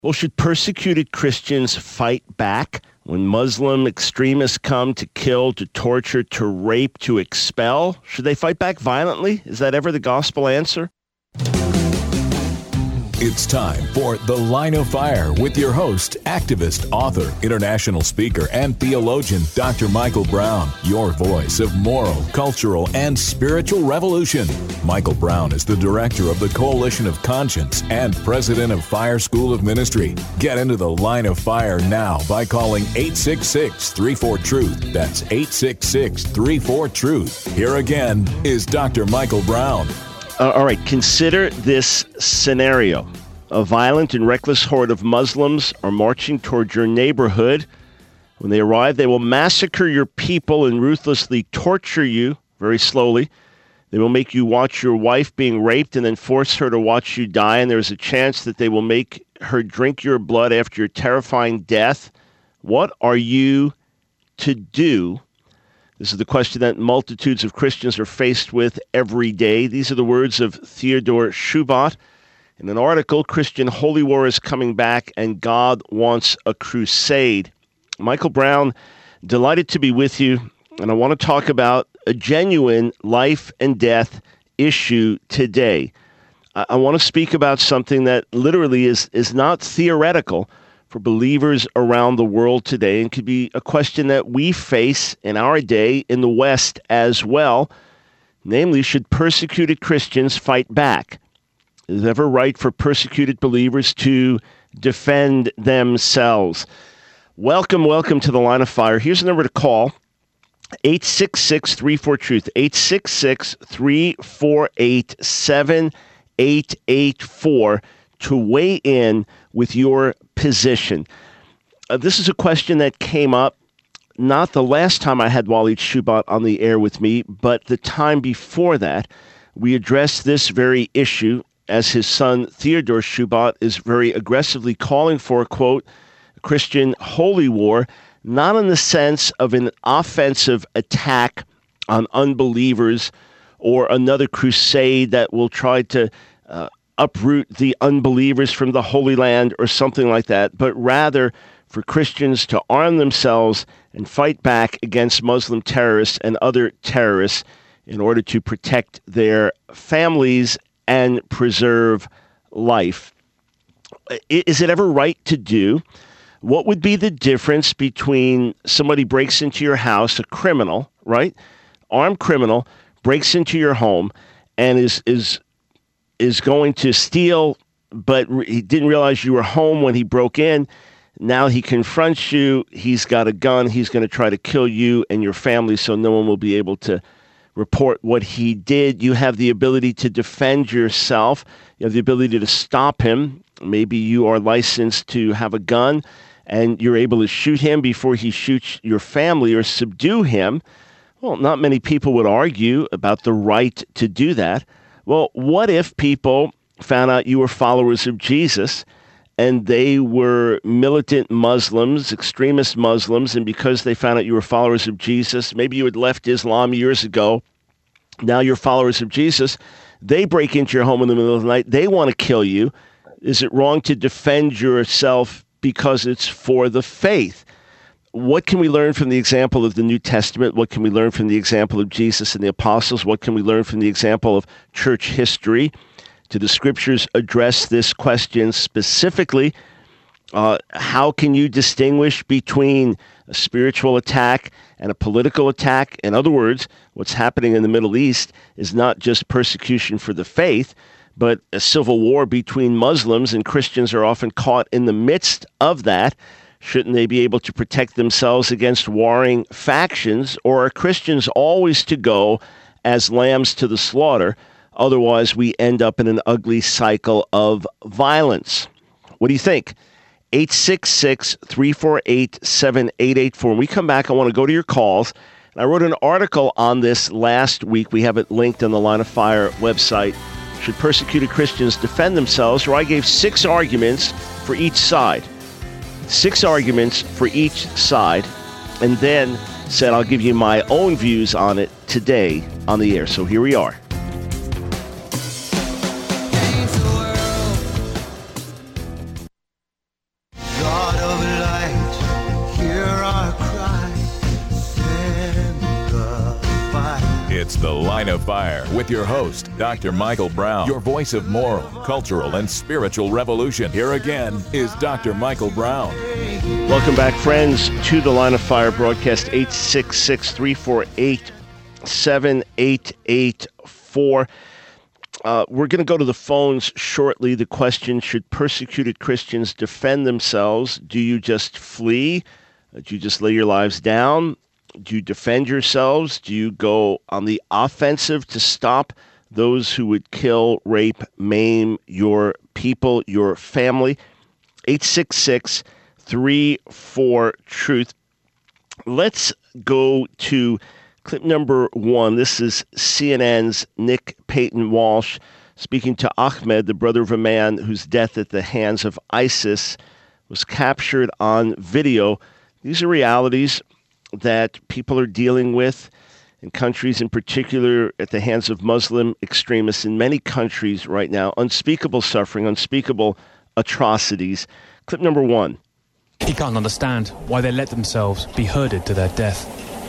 Well, should persecuted Christians fight back when Muslim extremists come to kill, to torture, to rape, to expel? Should they fight back violently? Is that ever the gospel answer? It's time for The Line of Fire with your host, activist, author, international speaker, and theologian, Dr. Michael Brown, your voice of moral, cultural, and spiritual revolution. Michael Brown is the director of the Coalition of Conscience and president of Fire School of Ministry. Get into The Line of Fire now by calling 866-34-TRUTH. That's 866-34-TRUTH. Here again is Dr. Michael Brown. All right, consider this scenario. A violent and reckless horde of Muslims are marching toward your neighborhood. When they arrive, they will massacre your people and ruthlessly torture you very slowly. They will make you watch your wife being raped and then force her to watch you die, and there's a chance that they will make her drink your blood after your terrifying death. What are you to do? This is the question that multitudes of Christians are faced with every day. These are the words of Theodore Shubot. In an article, Christian Holy War is coming back and God wants a crusade. Michael Brown, delighted to be with you. And I want to talk about a genuine life and death issue today. I want to speak about something that literally is not theoretical for believers around the world today, and could be a question that we face in our day in the West as well. Namely, should persecuted Christians fight back? Is it ever right for persecuted believers to defend themselves? Welcome to the Line of Fire. Here's the number to call, 866-34-TRUTH, 866-348-7884, to weigh in with your position. This is a question that came up not the last time I had Walid Shubot on the air with me, but the time before that. We addressed this very issue as his son Theodore Shubot is very aggressively calling for, quote, a Christian holy war, not in the sense of an offensive attack on unbelievers or another crusade that will try to uproot the unbelievers from the Holy Land or something like that, but rather for Christians to arm themselves and fight back against Muslim terrorists and other terrorists in order to protect their families and preserve life. Is it ever right to do? What would be the difference between somebody breaks into your house, a criminal, right? Armed criminal, breaks into your home and is going to steal, but he didn't realize you were home when he broke in. Now he confronts you. He's got a gun. He's going to try to kill you and your family so no one will be able to report what he did. You have the ability to defend yourself. You have the ability to stop him. Maybe you are licensed to have a gun and you're able to shoot him before he shoots your family or subdue him. Well, not many people would argue about the right to do that. Well, what if people found out you were followers of Jesus and they were militant Muslims, extremist Muslims, and because they found out you were followers of Jesus, maybe you had left Islam years ago, now you're followers of Jesus, they break into your home in the middle of the night, they want to kill you. Is it wrong to defend yourself because it's for the faith? What can we learn from the example of the New Testament? What can we learn from the example of Jesus and the apostles? What can we learn from the example of church history? Do the scriptures address this question specifically? How can you distinguish between a spiritual attack and a political attack? In other words, what's happening in the Middle East is not just persecution for the faith, but a civil war between Muslims, and Christians are often caught in the midst of that. Shouldn't they be able to protect themselves against warring factions, or are Christians always to go as lambs to the slaughter? Otherwise, we end up in an ugly cycle of violence. What do you think? 866-348-7884. When we come back, I want to go to your calls. I wrote an article on this last week. We have it linked on the Line of Fire website. Should persecuted Christians defend themselves? Where I gave 6 arguments for each side. 6 arguments for each side, and then said I'll give you my own views on it today on the air. So here we are. It's The Line of Fire with your host, Dr. Michael Brown, your voice of moral, cultural, and spiritual revolution. Here again is Dr. Michael Brown. Welcome back, friends, to The Line of Fire broadcast, 866-348-7884. We're going to go to the phones shortly. The question, should persecuted Christians defend themselves? Do you just flee? Do you just lay your lives down? Do you defend yourselves? Do you go on the offensive to stop those who would kill, rape, maim your people, your family? 866-34-TRUTH. Let's go to clip number one. This is CNN's Nick Payton Walsh speaking to Ahmed, the brother of a man whose death at the hands of ISIS was captured on video. These are realities that people are dealing with in countries, in particular at the hands of Muslim extremists in many countries right now. Unspeakable suffering, unspeakable atrocities. Clip number one. He can't understand why they let themselves be herded to their death.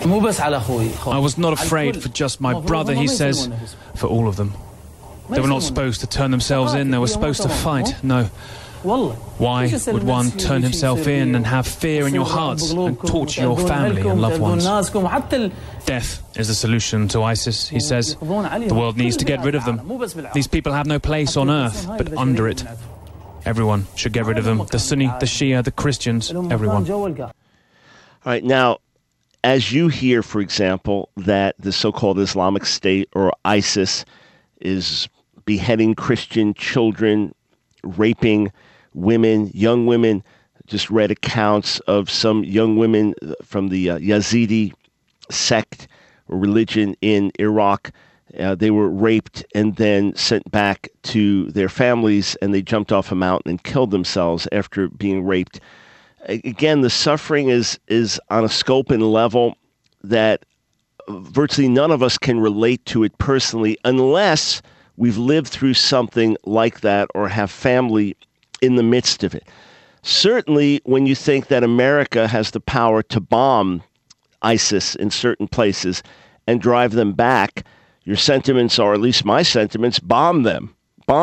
I was not afraid for just my brother, he says, for all of them. They were not supposed to turn themselves in, they were supposed to fight. No. Why would one turn himself in and have fear in your hearts and torture your family and loved ones? Death is the solution to ISIS, he says. The world needs to get rid of them. These people have no place on earth, but under it. Everyone should get rid of them. The Sunni, the Shia, the Christians, everyone. All right, now, as you hear, for example, that the so-called Islamic State or ISIS is beheading Christian children, raping women, young women. Just read accounts of some young women from the Yazidi sect or religion in Iraq. They were raped and then sent back to their families, and they jumped off a mountain and killed themselves after being raped. Again, the suffering is on a scope and level that virtually none of us can relate to it personally unless we've lived through something like that or have family in the midst of it. Certainly, when you think that America has the power to bomb ISIS in certain places and drive them back, your sentiments, or at least my sentiments, bomb them.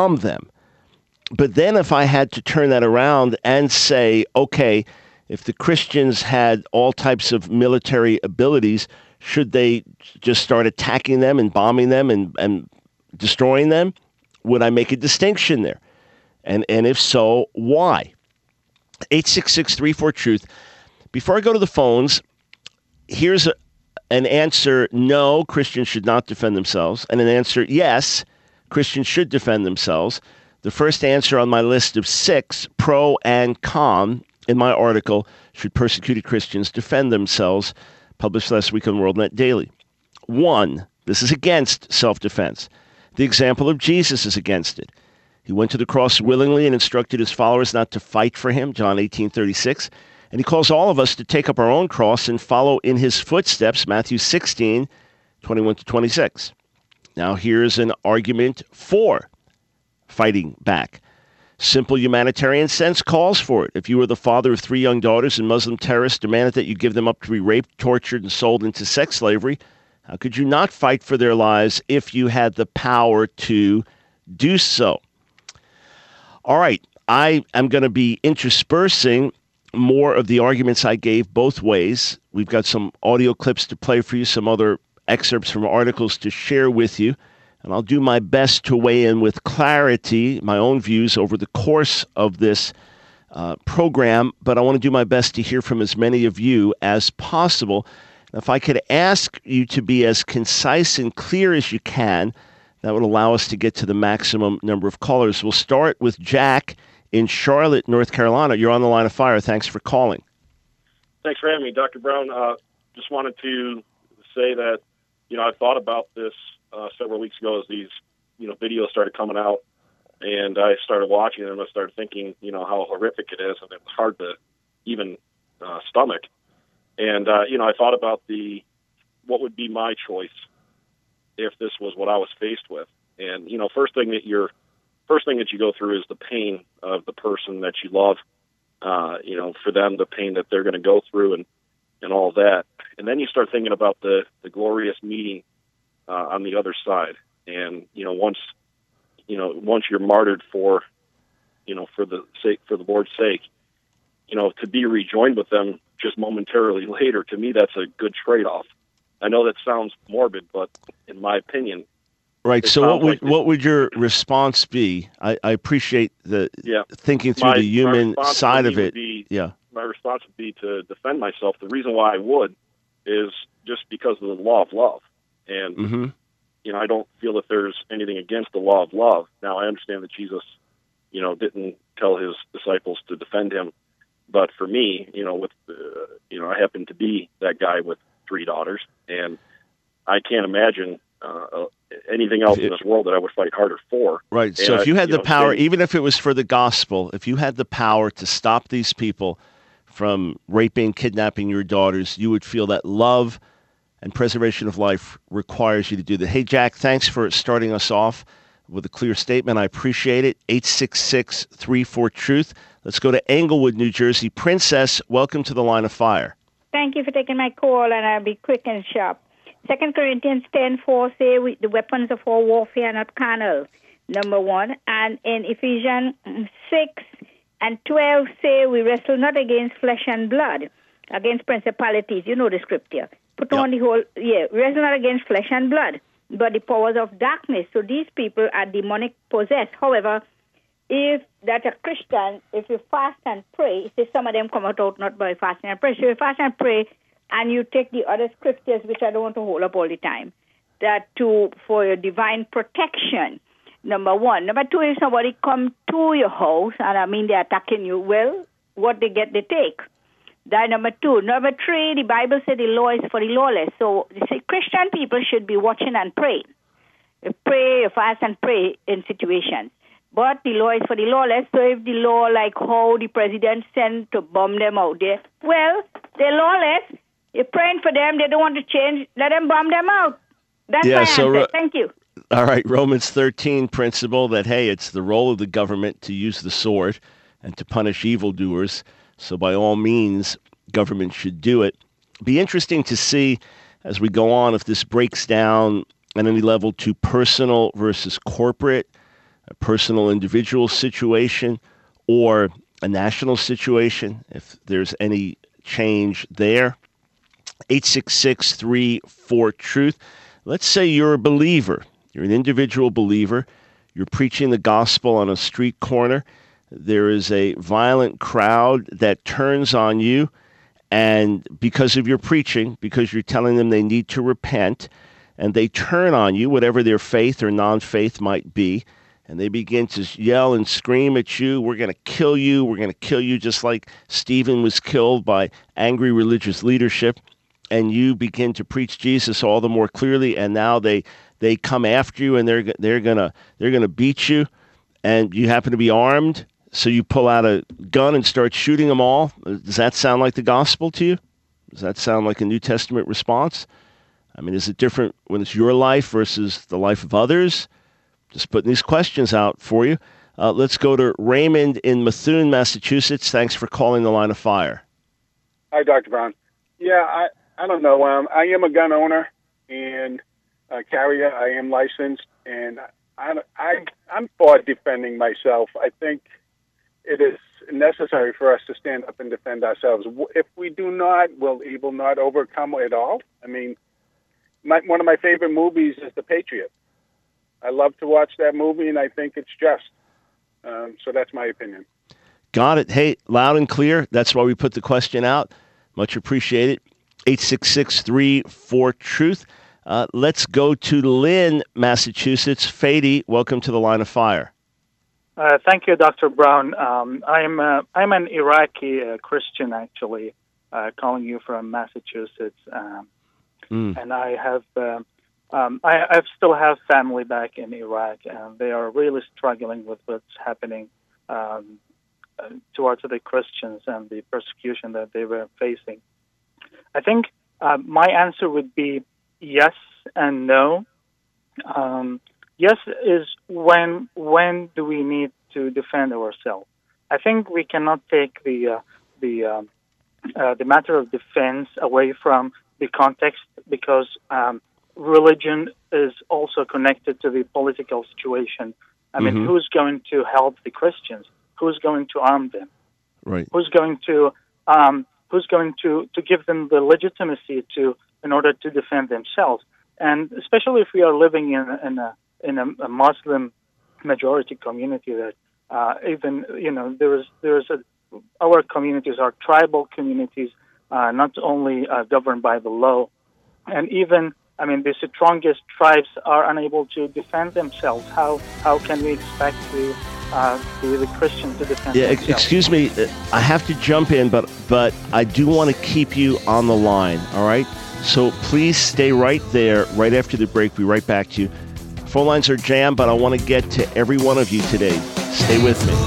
But then if I had to turn that around and say, okay, if the Christians had all types of military abilities, should they just start attacking them and bombing them and destroying them? Would I make a distinction there? And if so, why? 866-34-TRUTH. Before I go to the phones, here's an answer: no, Christians should not defend themselves, and an answer: yes, Christians should defend themselves. The first answer on my list of 6, pro and con, in my article, Should Persecuted Christians Defend Themselves, published last week on WorldNet Daily. 1, this is against self-defense. The example of Jesus is against it. He went to the cross willingly and instructed his followers not to fight for him, John 18:36. And he calls all of us to take up our own cross and follow in his footsteps, Matthew 16:21-26. Now here's an argument for fighting back. Simple humanitarian sense calls for it. If you were the father of 3 young daughters and Muslim terrorists demanded that you give them up to be raped, tortured, and sold into sex slavery, how could you not fight for their lives if you had the power to do so? All right, I am going to be interspersing more of the arguments I gave both ways. We've got some audio clips to play for you, some other excerpts from articles to share with you, and I'll do my best to weigh in with clarity, my own views over the course of this program, but I want to do my best to hear from as many of you as possible. If I could ask you to be as concise and clear as you can, that would allow us to get to the maximum number of callers. We'll start with Jack in Charlotte, North Carolina. You're on the Line of Fire. Thanks for calling. Thanks for having me, Dr. Brown. Just wanted to say that, I thought about this several weeks ago as these, videos started coming out, and I started watching them. I started thinking, how horrific it is, and it was hard to even stomach. And, I thought about what would be my choice if this was what I was faced with. And, first thing that you go through is the pain of the person that you love, for them, the pain that they're going to go through and all that. And then you start thinking about the glorious meeting on the other side. And once you're martyred for the Lord's sake, to be rejoined with them just momentarily later, to me, that's a good trade-off. I know that sounds morbid, but in my opinion, right. So what would your response be? I appreciate the thinking through the human side of it. My response would be to defend myself. The reason why I would is just because of the law of love. And, I don't feel that there's anything against the law of love. Now, I understand that Jesus, didn't tell his disciples to defend him. But for me, I happen to be that guy with 3 daughters, and I can't imagine anything else in this world that I would fight harder for. Right. So if you had the power, even if it was for the gospel, if you had the power to stop these people from raping, kidnapping your daughters, you would feel that love and preservation of life requires you to do that. Hey, Jack, thanks for starting us off with a clear statement. I appreciate it. 866-34-TRUTH. Let's go to Englewood, New Jersey. Princess, welcome to the Line of Fire. Thank you for taking my call, and I'll be quick and sharp. 2 Corinthians 10:4 say the weapons of our warfare are not carnal, number one. And in Ephesians 6:12 say we wrestle not against flesh and blood, against principalities. You know the scripture. Put on the whole, wrestle not against flesh and blood, but the powers of darkness. So these people are demonic possessed. However, if that a Christian, if you fast and pray, some of them come out not by fasting and pray. So you fast and pray, and you take the other scriptures, which I don't want to hold up all the time, for your divine protection, number one. Number two, if somebody come to your house, and they're attacking you, well, what they get, they take. That number two. Number three, the Bible said the law is for the lawless. So Christian people should be watching and praying. You pray, you fast and pray in situations. But the law is for the lawless. So if the law, like how the president sent to bomb them out there, well, they're lawless. You're praying for them. They don't want to change. Let them bomb them out. That's my answer. Thank you. All right. Romans 13 principle that, hey, it's the role of the government to use the sword and to punish evildoers. So by all means, government should do it. Be interesting to see as we go on if this breaks down at any level to personal versus corporate, a personal individual situation, or a national situation, if there's any change there. 866-34-TRUTH. Let's say you're a believer. You're an individual believer. You're preaching the gospel on a street corner. There is a violent crowd that turns on you, and because of your preaching, because you're telling them they need to repent, and they turn on you, whatever their faith or non-faith might be, and they begin to yell and scream at you, we're going to kill you, we're going to kill you, just like Stephen was killed by angry religious leadership, and you begin to preach Jesus all the more clearly, and now they come after you, and they're gonna beat you, and you happen to be armed, so you pull out a gun and start shooting them all. Does that sound like the gospel to you? Does that sound like a New Testament response? Is it different when it's your life versus the life of others? Just putting these questions out for you. Let's go to Raymond in Methuen, Massachusetts. Thanks for calling the Line of Fire. Hi, Dr. Brown. Yeah, I don't know. I am a gun owner and a carrier. I am licensed, and I'm for defending myself. I think it is necessary for us to stand up and defend ourselves. If we do not, will evil not overcome it all? One of my favorite movies is The Patriot. I love to watch that movie, and I think it's just. So that's my opinion. Got it. Hey, loud and clear. That's why we put the question out. Much appreciated. 866-34-TRUTH. Let's go to Lynn, Massachusetts. Fady, welcome to the Line of Fire. Thank you, Dr. Brown. I'm an Iraqi Christian, actually, calling you from Massachusetts, and I have I still have family back in Iraq, and they are really struggling with what's happening towards the Christians and the persecution that they were facing. I think my answer would be yes and no. Yes is when do we need to defend ourselves? I think we cannot take the matter of defense away from the context, because religion is also connected to the political situation. I mean, who's going to help the Christians? Who's going to arm them? Right. Who's going to give them the legitimacy in order to defend themselves? And especially if we are living in a Muslim majority community, that our communities are tribal communities, not only governed by the law, and even the strongest tribes are unable to defend themselves. How can we expect the Christian to defend themselves? Excuse me, I have to jump in, but I do want to keep you on the line, all right? So please stay right there. Right after the break, we'll be right back to you. Phone lines are jammed, but I want to get to every one of you today. Stay with me.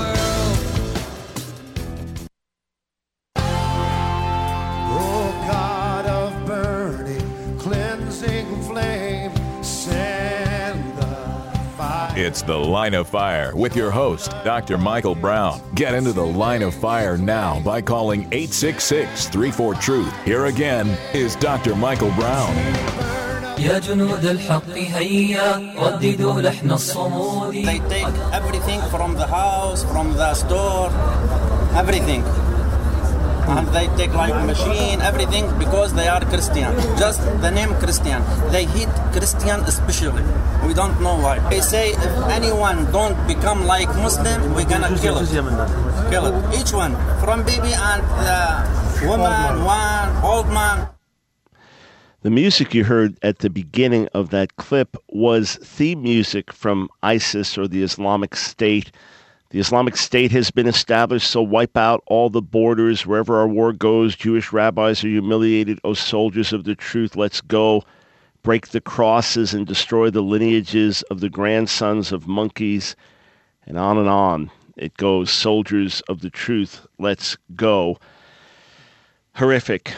It's The Line of Fire with your host, Dr. Michael Brown. Get into the Line of Fire now by calling 866-34-TRUTH. Here again is Dr. Michael Brown. يا جنود الحق هيا رددوا لحن الصمود. They take everything from the house, from the store, everything. And they take like machine, everything, because they are Christian. Just the name Christian. They hate Christian especially. We don't know why. They say if anyone don't become like Muslim, we're gonna kill it. Kill it. Each one, from baby and woman, one, old man. The music you heard at the beginning of that clip was theme music from ISIS, or the Islamic State. The Islamic State has been established, so wipe out all the borders. Wherever our war goes, Jewish rabbis are humiliated. O soldiers of the truth, let's go. Break the crosses and destroy the lineages of the grandsons of monkeys. And on it goes. Soldiers of the truth, let's go. Horrific.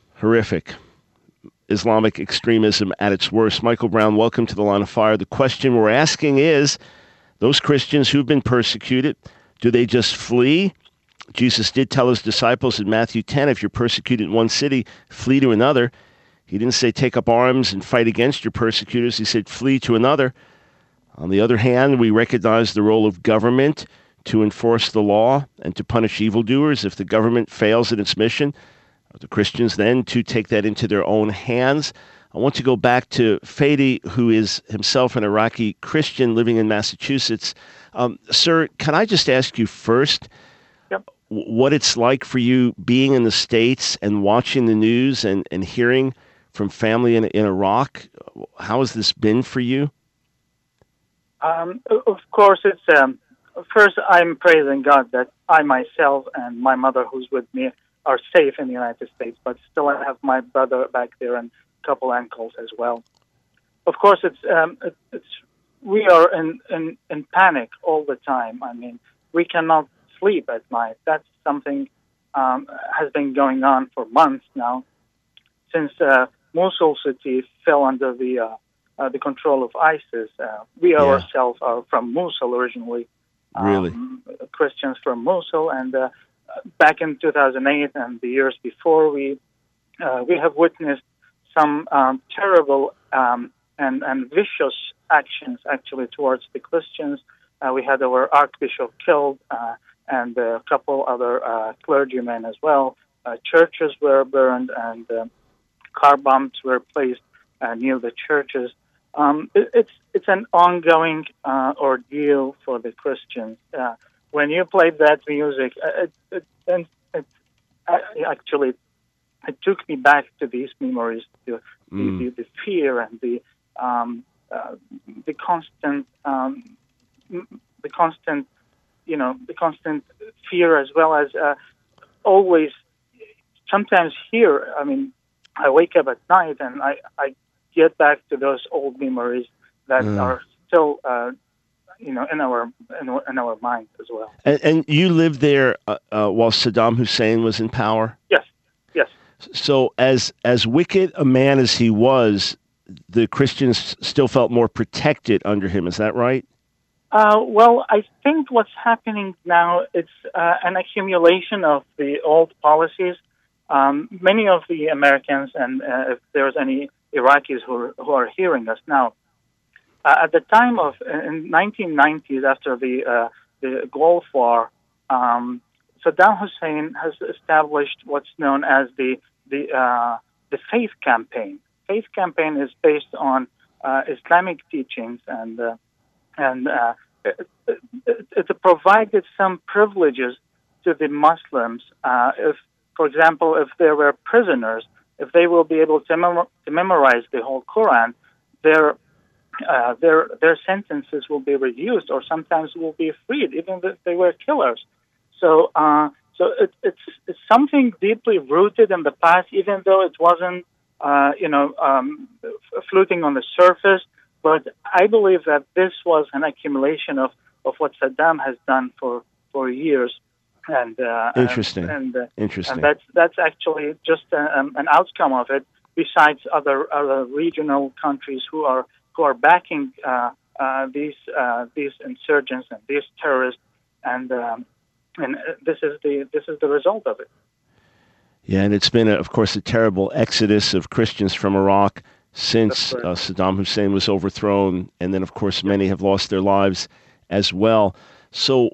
Islamic extremism at its worst. Michael Brown, welcome to the Line of Fire. The question we're asking is, those Christians who've been persecuted, do they just flee? Jesus did tell his disciples in Matthew 10, if you're persecuted in one city, flee to another. He didn't say take up arms and fight against your persecutors. He said flee to another. On the other hand, we recognize the role of government to enforce the law and to punish evildoers. If the government fails in its mission, are the Christians then to take that into their own hands? I want to go back to Fadi, who is himself an Iraqi Christian living in Massachusetts. Sir, can I just ask you first what it's like for you being in the States and watching the news and hearing from family in Iraq? How has this been for you? Of course, it's first I'm praising God that I myself and my mother who's with me are safe in the United States, but still I have my brother back there and couple uncles as well. Of course, we are in panic all the time. I mean, we cannot sleep at night. That's something has been going on for months now, since Mosul city fell under the control of ISIS. We ourselves are from Mosul originally. Really? Christians from Mosul, and back in 2008 and the years before, we have witnessed some terrible and vicious actions actually towards the Christians. We had our Archbishop killed and a couple other clergymen as well. Churches were burned and car bombs were placed near the churches. It's an ongoing ordeal for the Christians. When you played that music, it took me back to these memories, the fear and the constant fear, as well as always. Sometimes here, I mean, I wake up at night and I get back to those old memories that are still, in our minds as well. And you lived there while Saddam Hussein was in power? Yes. So as wicked a man as he was, the Christians still felt more protected under him. Is that right? Well, I think what's happening now, it's an accumulation of the old policies. Many of the Americans, and if there's any Iraqis who are hearing us now, at the time of in 1990s, after the Gulf War, Saddam Hussein has established what's known as the Faith Campaign. Faith Campaign is based on Islamic teachings, and it provided some privileges to the Muslims. If, for example, if there were prisoners, if they will be able to memorize the whole Quran, their sentences will be reduced, or sometimes will be freed, even if they were killers. So it's something deeply rooted in the past, even though it wasn't floating on the surface. But I believe that this was an accumulation of what Saddam has done for years. And interesting. Interesting. And that's actually just an outcome of it. Besides other regional countries who are backing these insurgents and these terrorists, and this is the result of it. Yeah, and it's been, of course, a terrible exodus of Christians from Iraq since Saddam Hussein was overthrown, and then, of course, many have lost their lives as well. So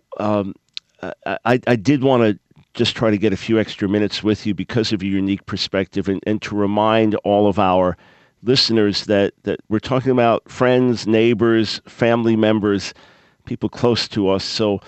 I did want to just try to get a few extra minutes with you because of your unique perspective, and to remind all of our listeners that we're talking about friends, neighbors, family members, people close to us. So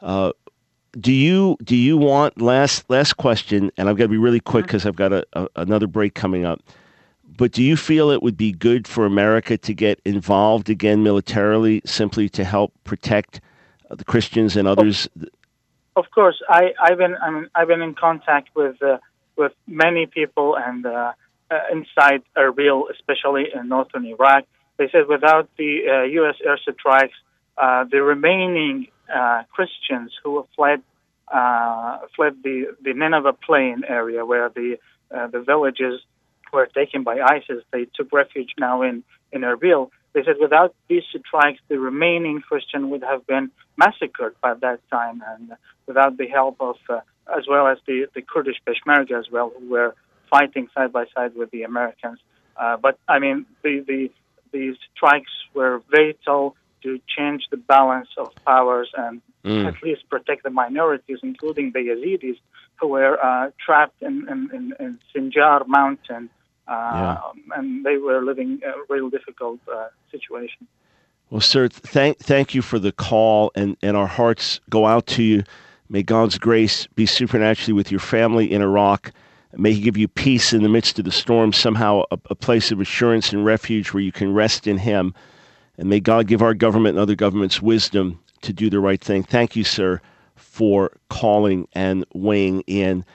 do you want, last question, and I've got to be really quick because I've got another break coming up, but do you feel it would be good for America to get involved again militarily, simply to help protect the Christians and others? Of course, I've been in contact with many people, and inside Erbil, especially in northern Iraq. They said without the U.S. airstrikes, the remaining Christians who have fled the Nineveh Plain area, where the villages were taken by ISIS. They took refuge now in Erbil. They said without these strikes, the remaining Christian would have been massacred by that time, and without the help of, as well as the Kurdish Peshmerga as well, who were fighting side by side with the Americans. But I mean, the strikes were vital to change the balance of powers and at least protect the minorities, including the Yazidis, who were trapped in Sinjar mountain, and they were living a real difficult situation. Well, sir, thank you for the call, and our hearts go out to you. May God's grace be supernaturally with your family in Iraq. May He give you peace in the midst of the storm, somehow a place of assurance and refuge where you can rest in Him. And may God give our government and other governments wisdom to do the right thing. Thank you, sir, for calling and weighing in.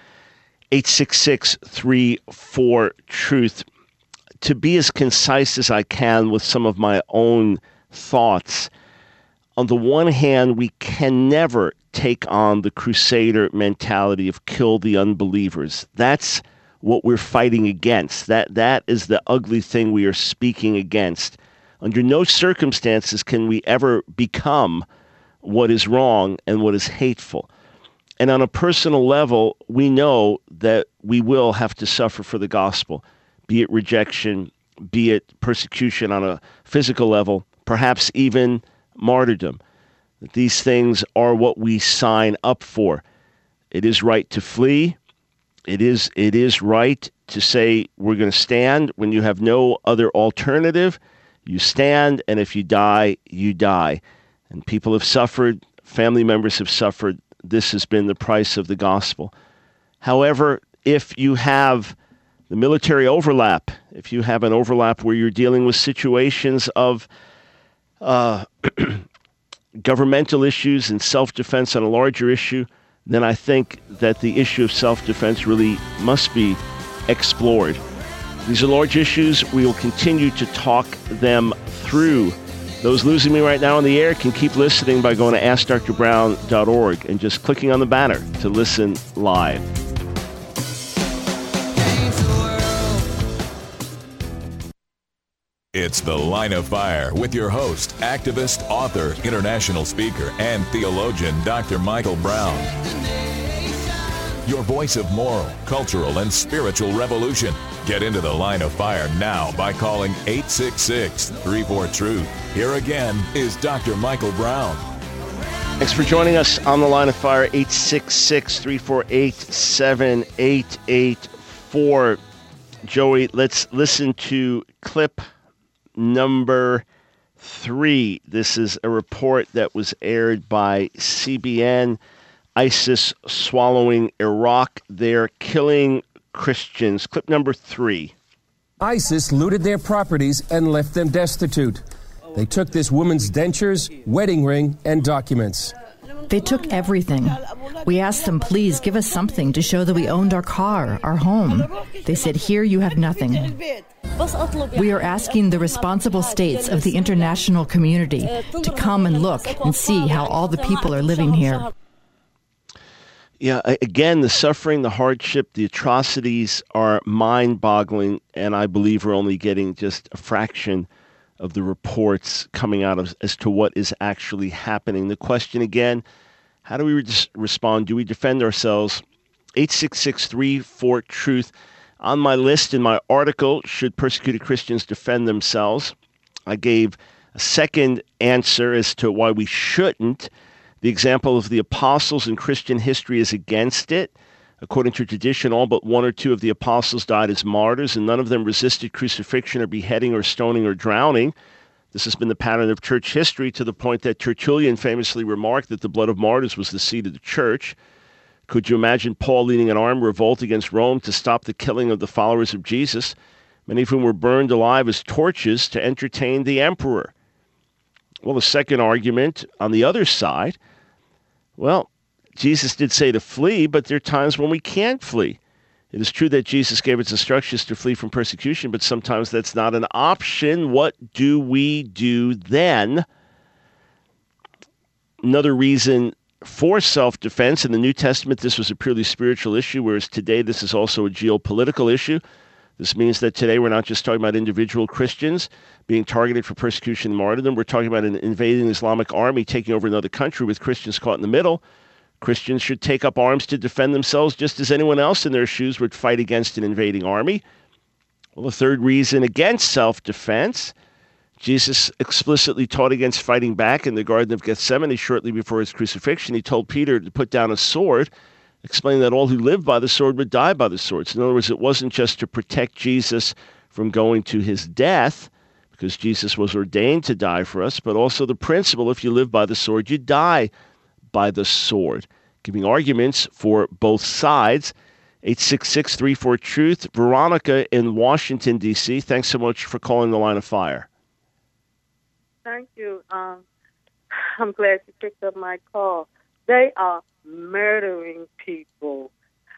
866-34-TRUTH. To be as concise as I can with some of my own thoughts, on the one hand, we can never take on the crusader mentality of kill the unbelievers. That's what we're fighting against. That is the ugly thing we are speaking against. Under no circumstances can we ever become what is wrong and what is hateful. And on a personal level, we know that we will have to suffer for the gospel, be it rejection, be it persecution on a physical level, perhaps even martyrdom. These things are what we sign up for. It is right to flee. It is right to say we're going to stand when you have no other alternative. You stand, and if you die, you die. And people have suffered, family members have suffered. This has been the price of the gospel. However, if you have the military overlap, if you have an overlap where you're dealing with situations of governmental issues and self-defense on a larger issue, then I think that the issue of self-defense really must be explored. These are large issues. We will continue to talk them through. Those losing me right now on the air can keep listening by going to AskDrBrown.org and just clicking on the banner to listen live. It's The Line of Fire with your host, activist, author, international speaker, and theologian, Dr. Michael Brown. your voice of moral, cultural, and spiritual revolution. Get into the line of fire now by calling 866-34-TRUTH. Here again is Dr. Michael Brown. Thanks for joining us on the line of fire, 866-348-7884. Joey, let's listen to clip number 3. This is a report that was aired by CBN. ISIS swallowing Iraq. They're killing Christians. Clip number 3. ISIS looted their properties and left them destitute. They took this woman's dentures, wedding ring, and documents. They took everything. We asked them, please give us something to show that we owned our car, our home. They said, here you have nothing. We are asking the responsible states of the international community to come and look and see how all the people are living here. Yeah, again, the suffering, the hardship, the atrocities are mind-boggling, and I believe we're only getting just a fraction of the reports coming out as to what is actually happening. The question again, how do we respond? Do we defend ourselves? 866-34-TRUTH. On my list in my article, Should Persecuted Christians Defend Themselves? I gave a second answer as to why we shouldn't. The example of the apostles in Christian history is against it. According to tradition, all but 1 or 2 of the apostles died as martyrs, and none of them resisted crucifixion or beheading or stoning or drowning. This has been the pattern of church history, to the point that Tertullian famously remarked that the blood of martyrs was the seed of the church. Could you imagine Paul leading an armed revolt against Rome to stop the killing of the followers of Jesus, many of whom were burned alive as torches to entertain the emperor? Well, the second argument on the other side, well, Jesus did say to flee, but there are times when we can't flee. It is true that Jesus gave us instructions to flee from persecution, but sometimes that's not an option. What do we do then? Another reason for self-defense, in the New Testament, this was a purely spiritual issue, whereas today this is also a geopolitical issue. This means that today we're not just talking about individual Christians being targeted for persecution and martyrdom. We're talking about an invading Islamic army taking over another country with Christians caught in the middle. Christians should take up arms to defend themselves just as anyone else in their shoes would fight against an invading army. Well, the third reason against self-defense, Jesus explicitly taught against fighting back in the Garden of Gethsemane shortly before his crucifixion. He told Peter to put down a sword, explaining that all who live by the sword would die by the sword. So in other words, it wasn't just to protect Jesus from going to his death, because Jesus was ordained to die for us, but also the principle, if you live by the sword, you die by the sword. Giving arguments for both sides. 866-34-TRUTH. Veronica in Washington, D.C., thanks so much for calling the line of fire. Thank you. I'm glad you picked up my call. They are murdering people.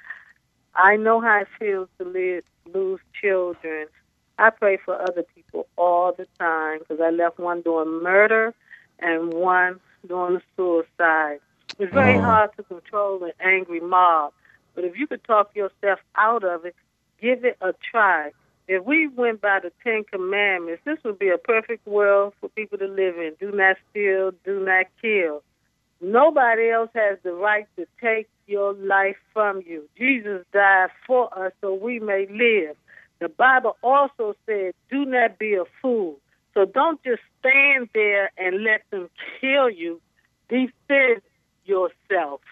I know how it feels to lose children. I pray for other people all the time, because I left one doing murder and one doing suicide. It's very hard to control an angry mob, but if you could talk yourself out of it, give it a try. If we went by the 10 Commandments, this would be a perfect world for people to live in. Do not steal, do not kill. Nobody else has the right to take your life from you. Jesus died for us so we may live. The Bible also said, do not be a fool. So don't just stand there and let them kill you. Defend yourself.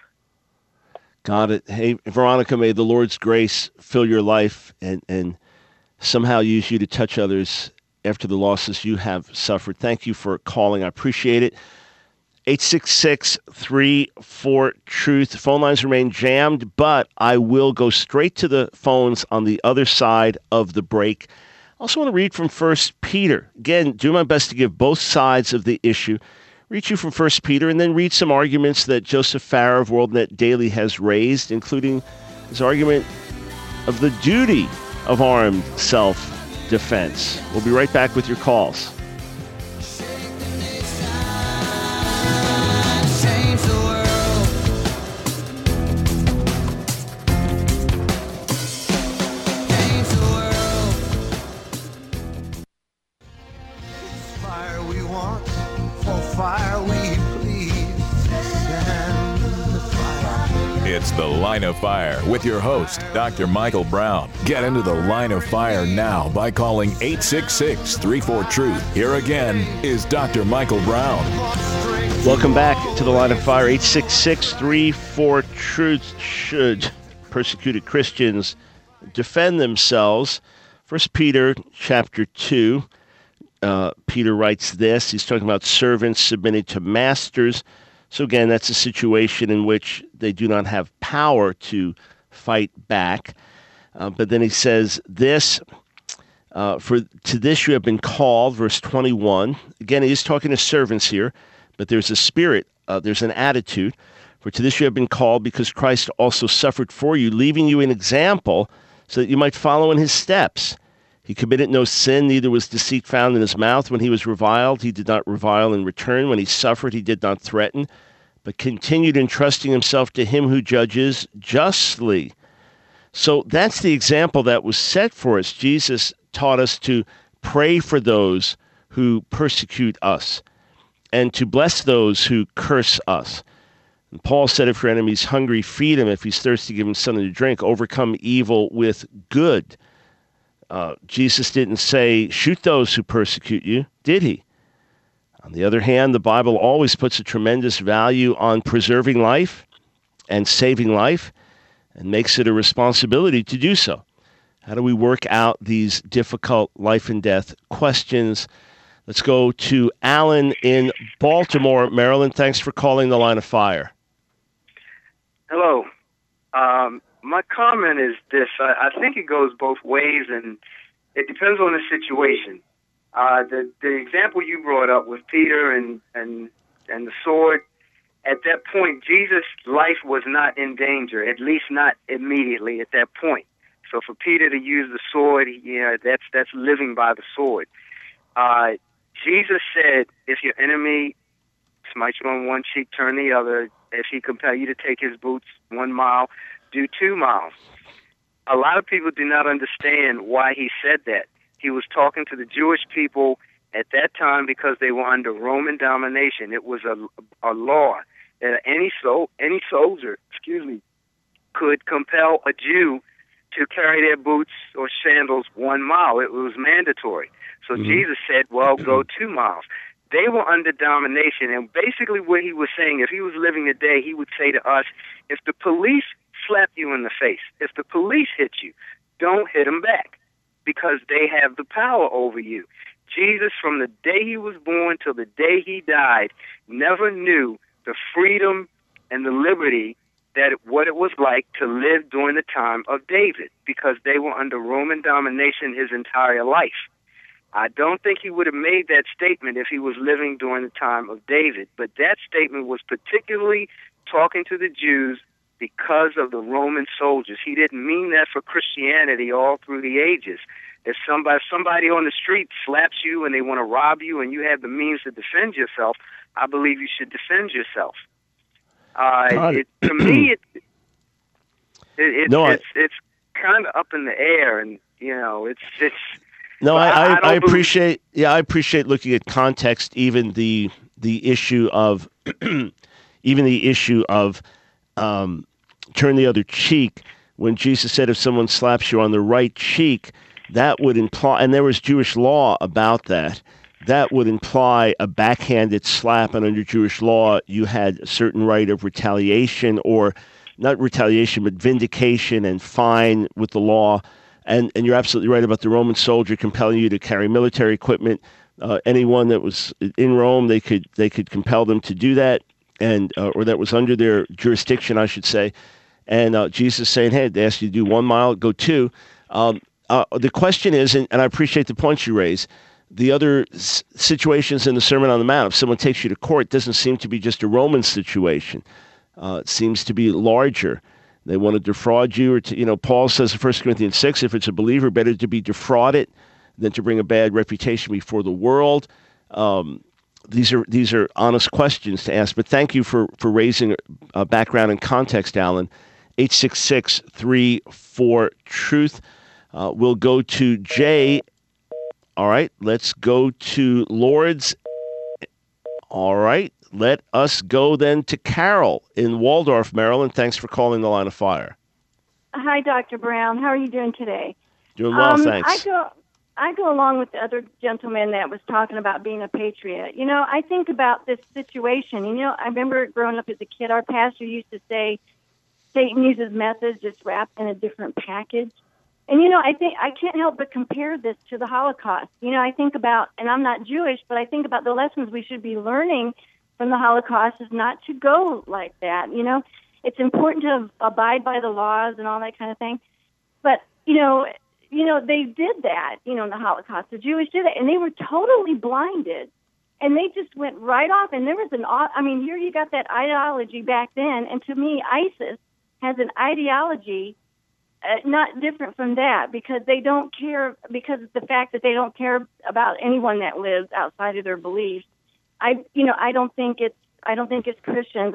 Got it. Hey, Veronica, may the Lord's grace fill your life and somehow use you to touch others after the losses you have suffered. Thank you for calling. I appreciate it. 866-34-TRUTH. Phone lines remain jammed, but I will go straight to the phones on the other side of the break. I also want to read from 1 Peter. Again, do my best to give both sides of the issue. Read you from 1 Peter, and then read some arguments that Joseph Farrer of WorldNet Daily has raised, including his argument of the duty of armed self-defense. We'll be right back with your calls. It's the Line of Fire with your host, Dr. Michael Brown. Get into the Line of Fire now by calling 866-34-TRUTH. Here again is Dr. Michael Brown. Welcome back to the Line of Fire. 866-34-TRUTH. Should persecuted Christians defend themselves? 1 Peter chapter 2. Peter writes this. He's talking about servants submitting to masters. So again, that's a situation in which they do not have power to fight back. But then he says this, to this you have been called, verse 21. Again, he is talking to servants here, but there's a spirit, there's an attitude. For to this you have been called, because Christ also suffered for you, leaving you an example so that you might follow in his steps. He committed no sin, neither was deceit found in his mouth. When he was reviled, he did not revile in return. When he suffered, he did not threaten, but continued entrusting himself to him who judges justly. So that's the example that was set for us. Jesus taught us to pray for those who persecute us and to bless those who curse us. And Paul said, if your enemy's hungry, feed him. If he's thirsty, give him something to drink. Overcome evil with good. Jesus didn't say, shoot those who persecute you, did he? On the other hand, the Bible always puts a tremendous value on preserving life and saving life, and makes it a responsibility to do so. How do we work out these difficult life and death questions? Let's go to Alan in Baltimore, Maryland. Thanks for calling the Line of Fire. Hello. My comment is this. I think it goes both ways, and it depends on the situation. The example you brought up with Peter and the sword, at that point, Jesus' life was not in danger, at least not immediately at that point. So for Peter to use the sword, that's living by the sword. Jesus said, if your enemy smites you on one cheek, turn the other. If he compel you to take his boots 1 mile, do 2 miles. A lot of people do not understand why he said that. He was talking to the Jewish people at that time because they were under Roman domination. It was a law that any soldier, could compel a Jew to carry their boots or sandals 1 mile. It was mandatory. So Jesus said, well, go 2 miles. They were under domination, and basically what he was saying, if he was living today, he would say to us, if the police slap you in the face, if the police hit you, don't hit them back, because they have the power over you. Jesus, from the day he was born till the day he died, never knew the freedom and the liberty that what it was like to live during the time of David, because they were under Roman domination his entire life. I don't think he would have made that statement if he was living during the time of David, but that statement was particularly talking to the Jews because of the Roman soldiers. He didn't mean that for Christianity all through the ages. If somebody on the street slaps you and they want to rob you and you have the means to defend yourself, I believe you should defend yourself. To me, it's kind of up in the air, and it's. No, I appreciate. Yeah, I appreciate looking at context. Even the issue of turn the other cheek. When Jesus said, if someone slaps you on the right cheek, that would imply, and there was Jewish law about that. That would imply a backhanded slap, and under Jewish law, you had a certain right of retaliation, or not retaliation, but vindication and fine with the law. And you're absolutely right about the Roman soldier compelling you to carry military equipment. Anyone that was in Rome, they could compel them to do that, and or that was under their jurisdiction, I should say. And Jesus saying, hey, they ask you to do 1 mile, go 2. The question is, and I appreciate the points you raise, the other situations in the Sermon on the Mount, if someone takes you to court, it doesn't seem to be just a Roman situation. It seems to be larger. They want to defraud you, or Paul says in 1 Corinthians 6, if it's a believer, better to be defrauded than to bring a bad reputation before the world. These are honest questions to ask, but thank you for raising a background and context, Alan. 866-34-TRUTH. We'll go to Jay. All right, let's go to Lourdes. All right, let us go then to Carol in Waldorf, Maryland. Thanks for calling the Line of Fire. Hi, Dr. Brown. How are you doing today? Doing well, thanks. I go along with the other gentleman that was talking about being a patriot. You know, I think about this situation. You know, I remember growing up as a kid, our pastor used to say, Satan uses methods just wrapped in a different package. And, you know, I think I can't help but compare this to the Holocaust. You know, I think about, and I'm not Jewish, but I think about the lessons we should be learning from the Holocaust is not to go like that. You know, it's important to abide by the laws and all that kind of thing. But, you know, they did that, you know, in the Holocaust. The Jewish did it, and they were totally blinded. And they just went right off. And there was here you got that ideology back then. And to me, ISIS has an ideology not different from that, because they don't care, because of the fact that they don't care about anyone that lives outside of their beliefs. I don't think it's Christians.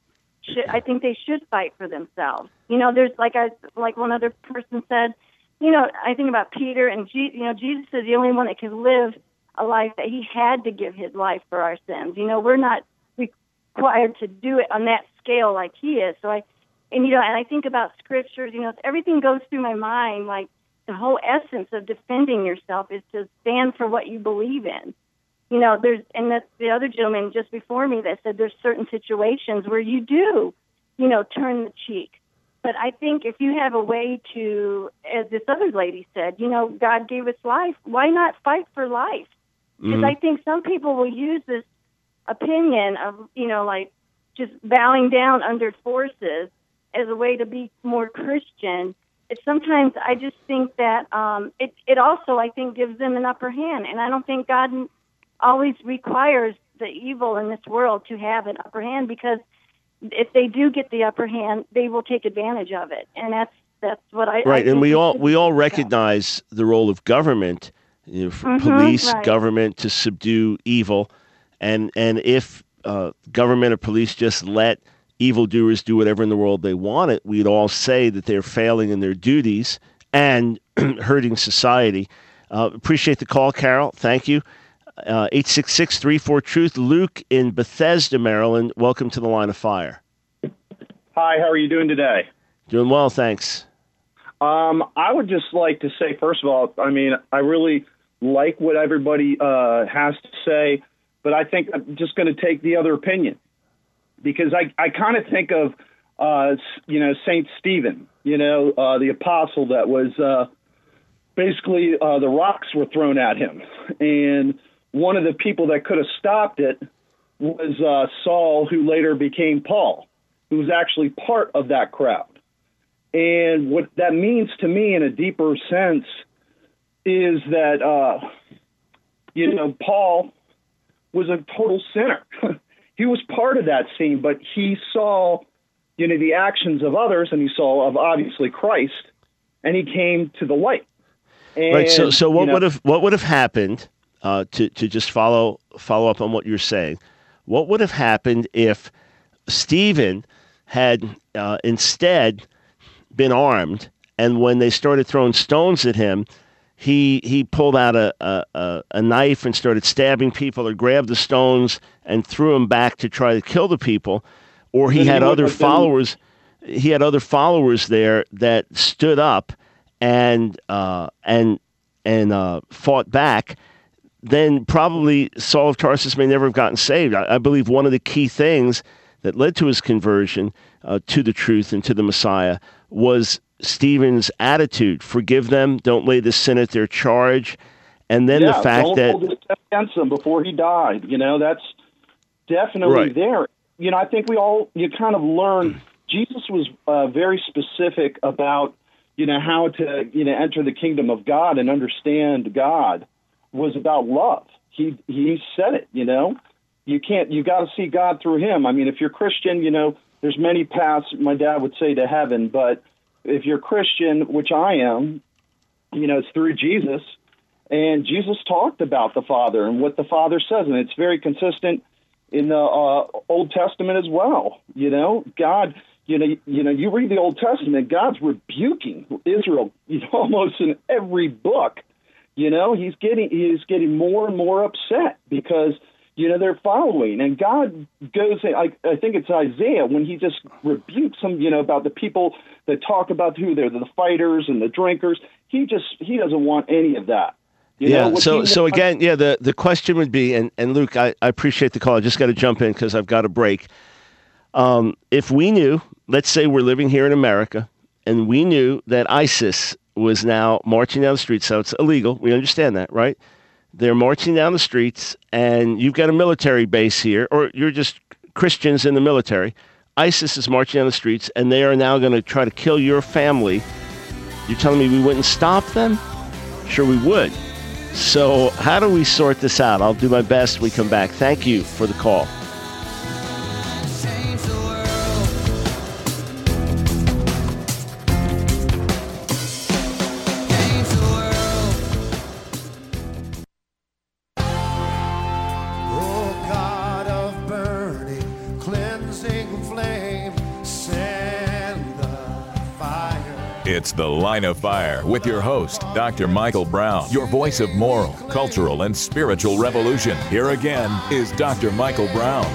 I think they should fight for themselves. You know, there's like one other person said, you know, I think about Peter and Jesus is the only one that can live a life that he had to give his life for our sins. You know, we're not required to do it on that scale like he is. So and I think about scriptures, you know, everything goes through my mind, like the whole essence of defending yourself is to stand for what you believe in. You know, that's the other gentleman just before me that said there's certain situations where you do, you know, turn the cheek. But I think if you have a way to, as this other lady said, you know, God gave us life, why not fight for life? Because I think some people will use this opinion of, you know, like just bowing down under forces as a way to be more Christian. Sometimes I just think that it also, I think, gives them an upper hand. And I don't think God always requires the evil in this world to have an upper hand, because if they do get the upper hand, they will take advantage of it. And that's what I right. I and we all recognize the role of government, you know, for police, right. government to subdue evil. And if government or police just let evildoers do whatever in the world they wanted, we'd all say that they're failing in their duties and hurting society. Appreciate the call, Carol. Thank you. 866-34-TRUTH. Luke in Bethesda, Maryland. Welcome to the Line of Fire. Hi, how are you doing today? Doing well, thanks. I would just like to say, first of all, I mean, I really like what everybody has to say, but I think I'm just going to take the other opinion. Because I kind of think of, St. Stephen, the apostle that was basically the rocks were thrown at him. And one of the people that could have stopped it was Saul, who later became Paul, who was actually part of that crowd. And what that means to me in a deeper sense is that, Paul was a total sinner. He was part of that scene, but he saw, the actions of others, and he saw of obviously Christ, and he came to the light. And, right. So what would have happened? To just follow up on what you're saying, what would have happened if Stephen had instead been armed, and when they started throwing stones at him, he pulled out a knife and started stabbing people, or grabbed the stones and threw them back to try to kill the people, or he had other followers. He had other followers there that stood up and fought back. Then probably Saul of Tarsus may never have gotten saved. I believe one of the key things that led to his conversion to the truth and to the Messiah was Stephen's attitude: forgive them, don't lay this sin at their charge. And then the fact don't that hold this against him before he died, that's definitely right there. I think you kind of learn. Jesus was very specific about, how to, enter the kingdom of God and understand God was about love. He said it, you got to see God through him. I mean, if you're Christian, there's many paths, my dad would say, to heaven, but if you're Christian, which I am, it's through Jesus, and Jesus talked about the Father and what the Father says, and it's very consistent in the Old Testament as well. God, you read the Old Testament, God's rebuking Israel, almost in every book. He's getting more and more upset because, they're following. And God goes, I think it's Isaiah, when he just rebukes them, about the people that talk about who they're the fighters and the drinkers. He doesn't want any of that. So again, the question would be, and Luke, I appreciate the call. I just got to jump in because I've got a break. If we knew, let's say we're living here in America, and we knew that ISIS was now marching down the streets, so it's illegal. We understand that, right? They're marching down the streets, and you've got a military base here, or you're just Christians in the military. ISIS is marching down the streets, and they are now going to try to kill your family. You're telling me we wouldn't stop them? Sure we would. So how do we sort this out? I'll do my best when we come back. Thank you for the call. It's The Line of Fire with your host, Dr. Michael Brown, your voice of moral, cultural, and spiritual revolution. Here again is Dr. Michael Brown.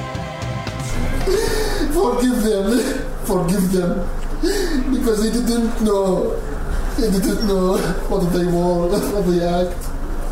Forgive them, because they didn't know what they were, what they act.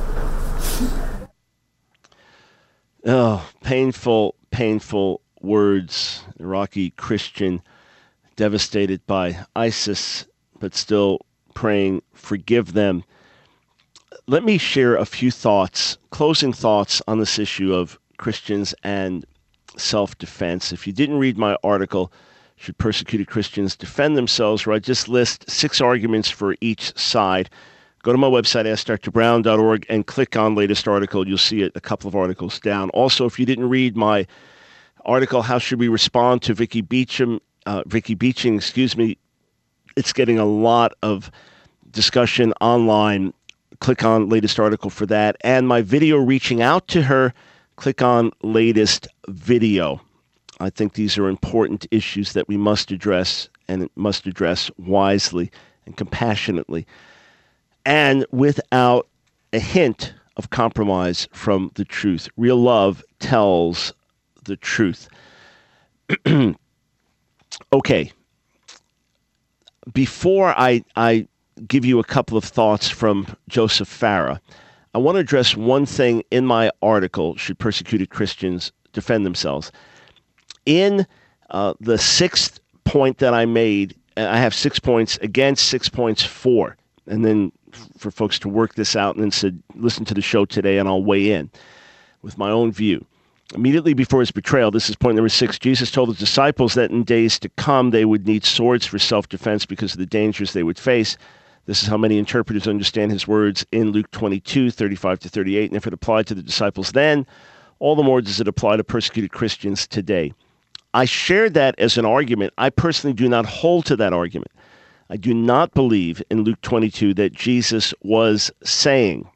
Oh, painful words. Iraqi Christian devastated by ISIS, but still praying, forgive them. Let me share a few thoughts, closing thoughts on this issue of Christians and self-defense. If you didn't read my article, Should Persecuted Christians Defend Themselves, where I just list 6 arguments for each side. Go to my website, AskDrBrown.org, and click on latest article. You'll see it a couple of articles down. Also, if you didn't read my article, How Should We Respond to Vicky Beaching, it's getting a lot of discussion online. Click on latest article for that. And my video reaching out to her, click on latest video. I think these are important issues that we must address, and must address wisely and compassionately, and without a hint of compromise from the truth. Real love tells the truth. Okay. Before I give you a couple of thoughts from Joseph Farah, I want to address one thing in my article, Should Persecuted Christians Defend Themselves? In the 6th point that I made, I have 6 points against, 6 points for, and then for folks to work this out, and then said, listen to the show today and I'll weigh in with my own view. Immediately before his betrayal, this is point number 6, Jesus told his disciples that in days to come they would need swords for self-defense because of the dangers they would face. This is how many interpreters understand his words in Luke 22, 35 to 38. And if it applied to the disciples then, all the more does it apply to persecuted Christians today. I shared that as an argument. I personally do not hold to that argument. I do not believe in Luke 22 that Jesus was saying,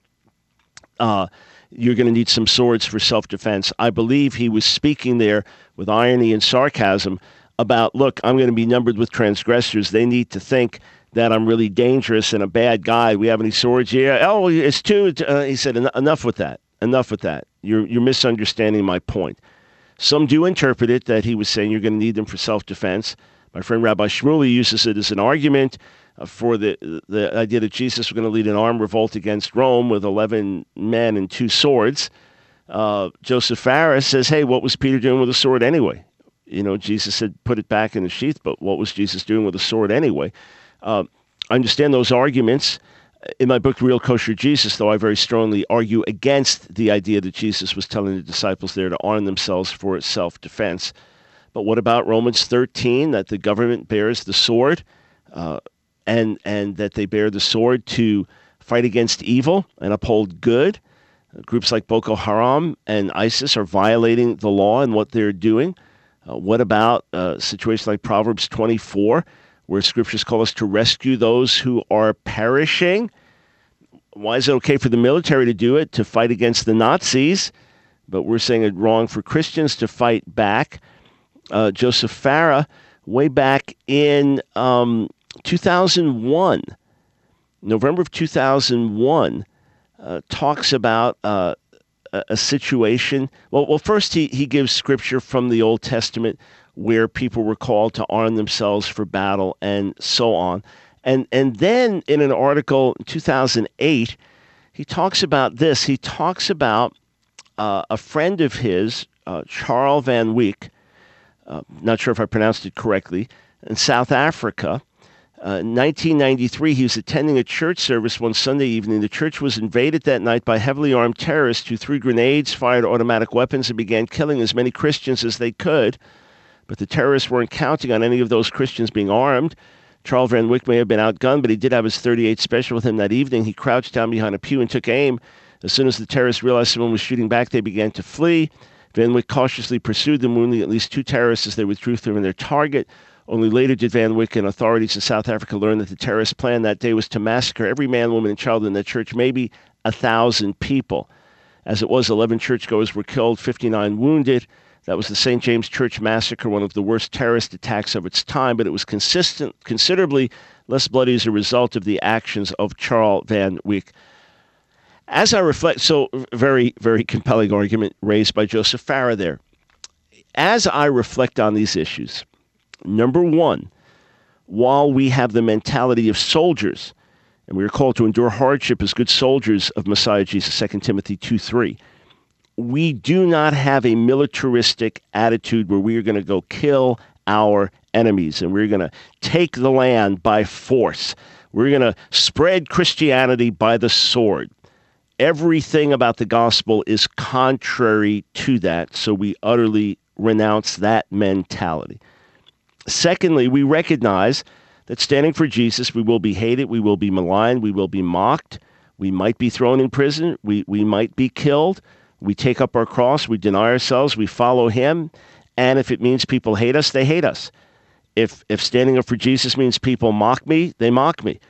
you're going to need some swords for self-defense. I believe he was speaking there with irony and sarcasm about, look, I'm going to be numbered with transgressors. They need to think that I'm really dangerous and a bad guy. We have any swords here? Oh, it's two. He said, enough with that. Enough with that. You're misunderstanding my point. Some do interpret it that he was saying you're going to need them for self-defense. My friend Rabbi Shmuley uses it as an argument for the idea that Jesus was going to lead an armed revolt against Rome with 11 men and 2 swords. Joseph Farah says, hey, what was Peter doing with a sword anyway? Jesus said, put it back in the sheath, but what was Jesus doing with a sword anyway? I understand those arguments. In my book, Real Kosher Jesus, though, I very strongly argue against the idea that Jesus was telling the disciples there to arm themselves for self-defense. But what about Romans 13, that the government bears the sword, and that they bear the sword to fight against evil and uphold good? Groups like Boko Haram and ISIS are violating the law in what they're doing. What about situations like Proverbs 24, where scriptures call us to rescue those who are perishing? Why is it okay for the military to do it, to fight against the Nazis, but we're saying it's wrong for Christians to fight back? Joseph Farah, way back in 2001, November of 2001, talks about a situation. Well, first he gives scripture from the Old Testament where people were called to arm themselves for battle and so on. And then in an article in 2008, he talks about this. He talks about a friend of his, Charles Van Wyk, not sure if I pronounced it correctly, in South Africa. In 1993, he was attending a church service one Sunday evening. The church was invaded that night by heavily armed terrorists who threw grenades, fired automatic weapons, and began killing as many Christians as they could. But the terrorists weren't counting on any of those Christians being armed. Charles Van Wyk may have been outgunned, but he did have his .38 special with him that evening. He crouched down behind a pew and took aim. As soon as the terrorists realized someone was shooting back, they began to flee. Van Wyk cautiously pursued them, wounding at least 2 terrorists as they withdrew from their target. Only later did Van Wyk and authorities in South Africa learn that the terrorist plan that day was to massacre every man, woman, and child in that church, maybe 1,000 people. As it was, 11 churchgoers were killed, 59 wounded. That was the St. James Church massacre, one of the worst terrorist attacks of its time, but it was considerably less bloody as a result of the actions of Charles Van Wyk. As I reflect, so very, very compelling argument raised by Joseph Farah there. As I reflect on these issues, number one, while we have the mentality of soldiers, and we are called to endure hardship as good soldiers of Messiah Jesus, 2 Timothy 2:3, we do not have a militaristic attitude where we are going to go kill our enemies and we're going to take the land by force. We're going to spread Christianity by the sword. Everything about the gospel is contrary to that, so we utterly renounce that mentality. Secondly, we recognize that standing for Jesus, we will be hated, we will be maligned, we will be mocked, we might be thrown in prison, we might be killed. We take up our cross, we deny ourselves, we follow him, and if it means people hate us, they hate us. If standing up for Jesus means people mock me, they mock me.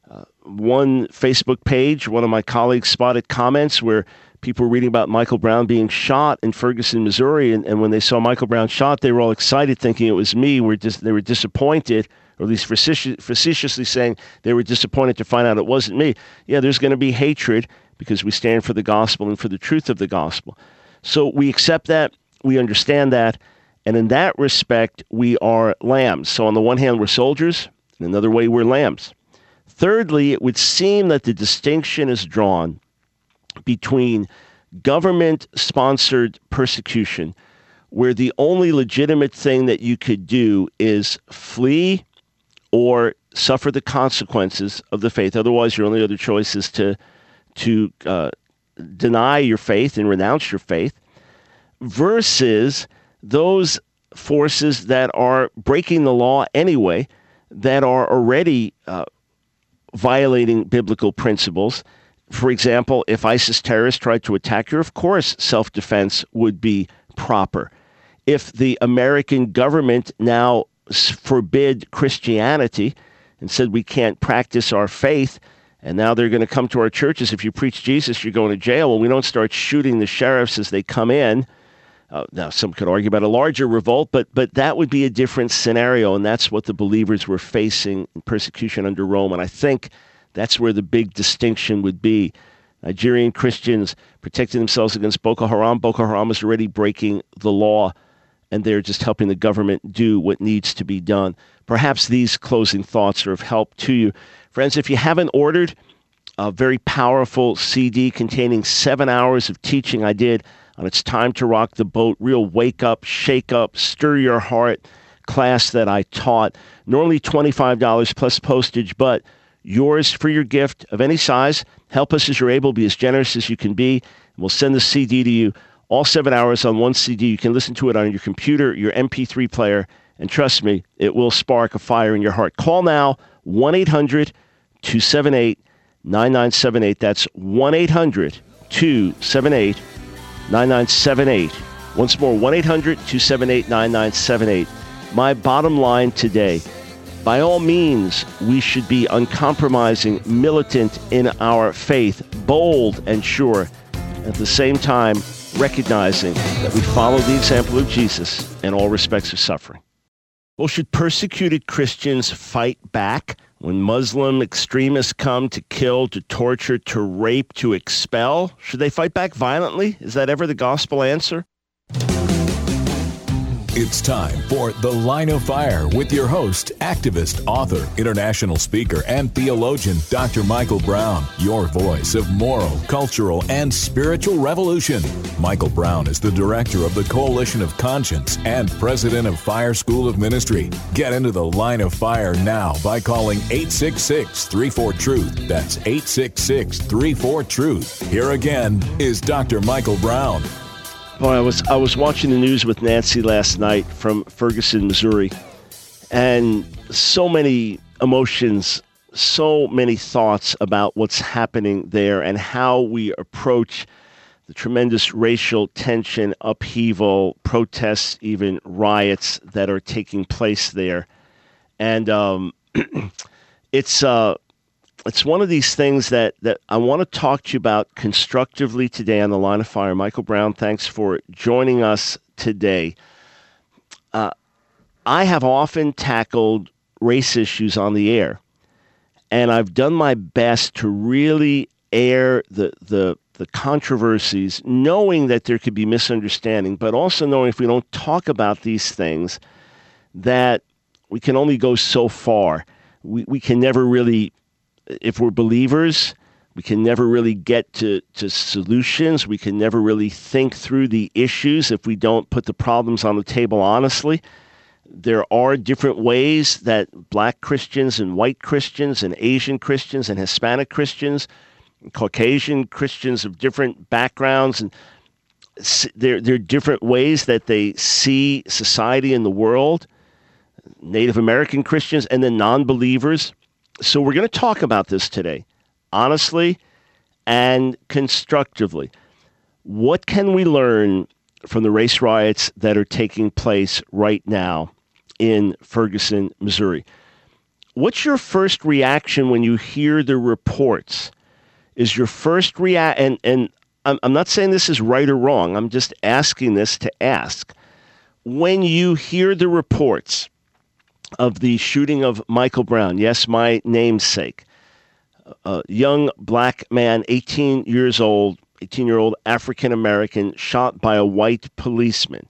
One Facebook page, one of my colleagues spotted comments where people were reading about Michael Brown being shot in Ferguson, Missouri, and when they saw Michael Brown shot, they were all excited thinking it was me. They were disappointed, or at least facetiously saying they were disappointed to find out it wasn't me. Yeah, there's going to be hatred because we stand for the gospel and for the truth of the gospel. So we accept that, we understand that, and in that respect, we are lambs. So on the one hand, we're soldiers, in another way, we're lambs. Thirdly, it would seem that the distinction is drawn between government-sponsored persecution, where the only legitimate thing that you could do is flee or suffer the consequences of the faith. Otherwise, your only other choice is to deny your faith and renounce your faith, versus those forces that are breaking the law anyway, that are already violating biblical principles. For example, if ISIS terrorists tried to attack you, of course self-defense would be proper. If the American government now forbid Christianity and said we can't practice our faith, and now they're going to come to our churches. If you preach Jesus, you're going to jail. Well, we don't start shooting the sheriffs as they come in. Now, some could argue about a larger revolt, but that would be a different scenario, and that's what the believers were facing in persecution under Rome. And I think that's where the big distinction would be. Nigerian Christians protecting themselves against Boko Haram. Boko Haram is already breaking the law, and they're just helping the government do what needs to be done. Perhaps these closing thoughts are of help to you. Friends, if you haven't ordered a very powerful CD containing 7 hours of teaching I did on It's Time to Rock the Boat, real wake up, shake up, stir your heart class that I taught, normally $25 plus postage, but yours for your gift of any size. Help us as you're able, be as generous as you can be, and we'll send the CD to you. All 7 hours on one CD. You can listen to it on your computer, your MP3 player, and trust me, it will spark a fire in your heart. Call now, 1-800-278-9978. That's 1-800-278-9978. Once more, 1-800-278-9978. My bottom line today, by all means, we should be uncompromising, militant in our faith, bold and sure, at the same time recognizing that we follow the example of Jesus in all respects of suffering. Well, should persecuted Christians fight back When Muslim extremists come to kill, to torture, to rape, to expel, should they fight back violently? Is that ever the gospel answer? It's time for The Line of Fire with your host, activist, author, international speaker, and theologian, Dr. Michael Brown, your voice of moral, cultural, and spiritual revolution. Michael Brown is the director of the Coalition of Conscience and president of Fire School of Ministry. Get into The Line of Fire now by calling 866-34-TRUTH. That's 866-34-TRUTH. Here again is Dr. Michael Brown. Boy, I was watching the news with Nancy last night from Ferguson, Missouri, and so many emotions, so many thoughts about what's happening there and how we approach the tremendous racial tension, upheaval, protests, even riots that are taking place there. And it's one of these things that I want to talk to you about constructively today on The Line of Fire. Michael Brown, thanks for joining us today. I have often tackled race issues on the air, and I've done my best to really air the controversies, knowing that there could be misunderstanding, but also knowing if we don't talk about these things, that we can only go so far. We can never really... If we're believers, we can never really get to solutions. We can never really think through the issues if we don't put the problems on the table honestly. There are different ways that Black Christians and white Christians and Asian Christians and Hispanic Christians, and Caucasian Christians of different backgrounds, and there are different ways that they see society in the world, Native American Christians and then non-believers. So we're going to talk about this today, honestly and constructively. What can we learn from the race riots that are taking place right now in Ferguson, Missouri? What's your first reaction when you hear the reports? Is your first reaction, and I'm not saying this is right or wrong, I'm just asking this to ask. When you hear the reports of the shooting of Michael Brown, yes, my namesake, a young black man, 18-year-old African-American, shot by a white policeman.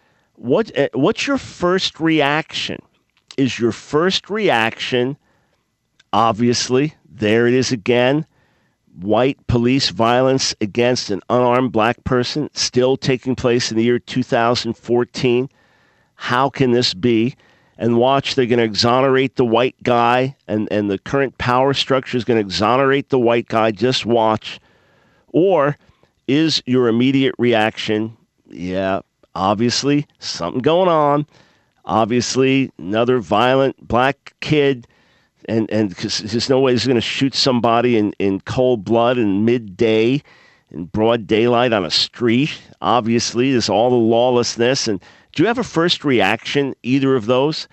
What's your first reaction? Is your first reaction, obviously, there it is again, white police violence against an unarmed black person still taking place in the year 2014? How can this be? And watch, they're going to exonerate the white guy, and the current power structure is going to exonerate the white guy. Just watch. Or is your immediate reaction, yeah, obviously something going on. Obviously, another violent black kid, and because there's no way he's going to shoot somebody in cold blood in midday, in broad daylight on a street. Obviously, there's all the lawlessness. And do you have a first reaction, either of those?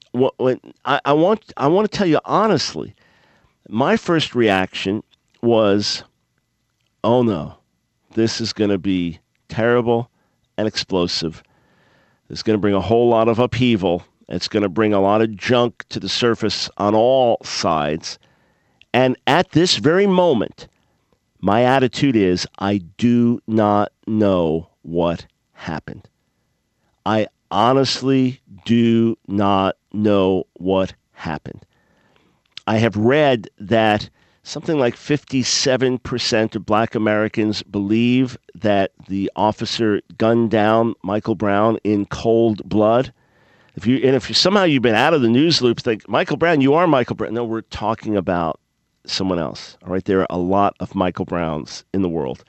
I want to tell you honestly, my first reaction was, oh no, this is going to be terrible and explosive. It's going to bring a whole lot of upheaval. It's going to bring a lot of junk to the surface on all sides. And at this very moment, my attitude is, I do not know what happened. I honestly do not know what happened. I have read that something like 57% of black Americans believe that the officer gunned down Michael Brown in cold blood. If somehow you've been out of the news loop, think, Michael Brown, you are Michael Brown. No, we're talking about someone else. All right, there are a lot of Michael Browns in the world.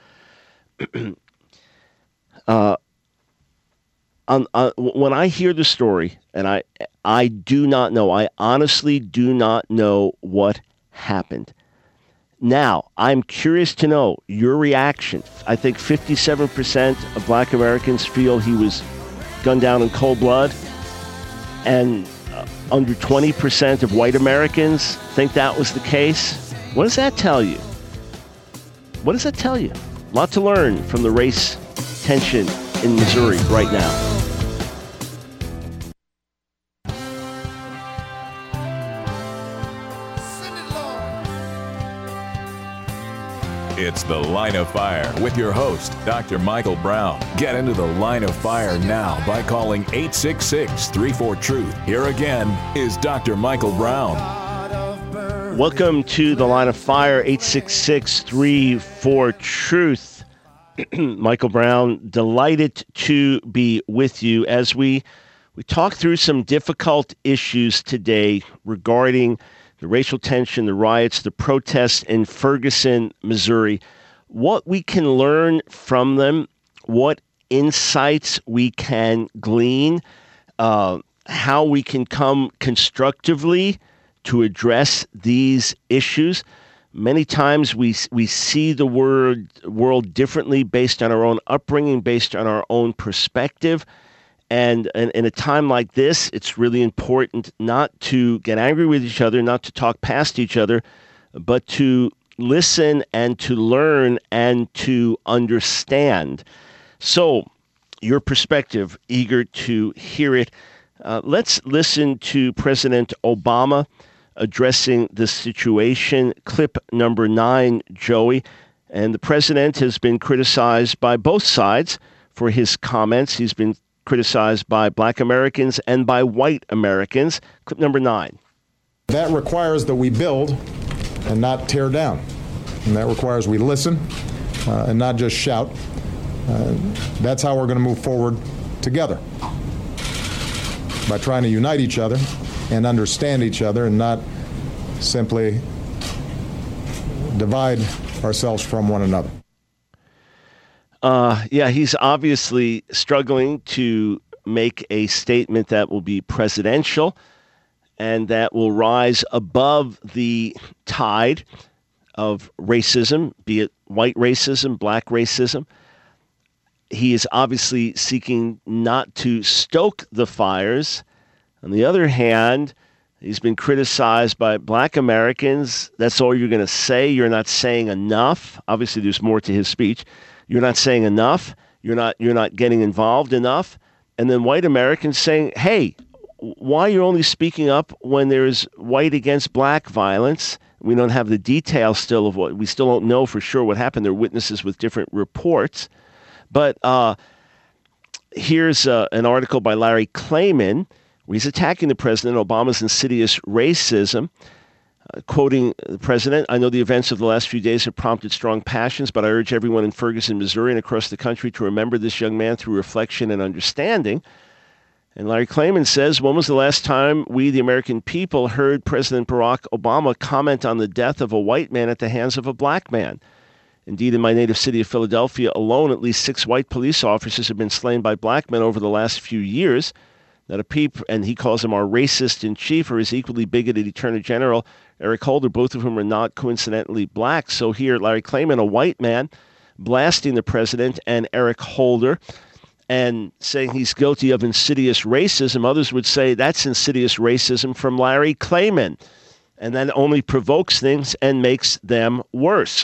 When I hear the story, and I do not know, I honestly do not know what happened. Now, I'm curious to know your reaction. I think 57% of black Americans feel he was gunned down in cold blood, and under 20% of white Americans think that was the case. What does that tell you? What does that tell you? A lot to learn from the race tension in Missouri right now. It's The Line of Fire with your host, Dr. Michael Brown. Get into The Line of Fire now by calling 866-34-TRUTH. Here again is Dr. Michael Brown. Welcome to The Line of Fire, 866-34-TRUTH. Michael Brown, delighted to be with you as we talk through some difficult issues today regarding the racial tension, the riots, the protests in Ferguson, Missouri. What we can learn from them, what insights we can glean, how we can come constructively to address these issues. Many times we see the world differently based on our own upbringing, based on our own perspective. And in a time like this, it's really important not to get angry with each other, not to talk past each other, but to listen and to learn and to understand. So, your perspective, eager to hear it. Let's listen to President Obama addressing the situation. Clip number 9, Joey. And the president has been criticized by both sides for his comments. He's been criticized by Black Americans and by white Americans. Clip number 9. That requires that we build and not tear down. And that requires we listen and not just shout. That's how we're going to move forward together, by trying to unite each other and understand each other and not simply divide ourselves from one another. He's obviously struggling to make a statement that will be presidential and that will rise above the tide of racism, be it white racism, black racism. He is obviously seeking not to stoke the fires. On the other hand, he's been criticized by Black Americans. That's all you're going to say. You're not saying enough. Obviously, there's more to his speech. You're not saying enough. You're not getting involved enough. And then white Americans saying, hey, why are you only speaking up when there's white against black violence? We don't have the details still of we still don't know for sure what happened. There are witnesses with different reports. But here's an article by Larry Klayman where he's attacking the president, Obama's insidious racism. Quoting the president, I know the events of the last few days have prompted strong passions, but I urge everyone in Ferguson, Missouri and across the country to remember this young man through reflection and understanding. And Larry Klayman says, when was the last time we, the American people, heard President Barack Obama comment on the death of a white man at the hands of a black man? Indeed, in my native city of Philadelphia alone, at least 6 white police officers have been slain by black men over the last few years. That and he calls him our racist in chief, or his equally bigoted Attorney General, Eric Holder, both of whom are not coincidentally black. So here, Larry Klayman, a white man, blasting the president and Eric Holder and saying he's guilty of insidious racism. Others would say that's insidious racism from Larry Klayman. And that only provokes things and makes them worse.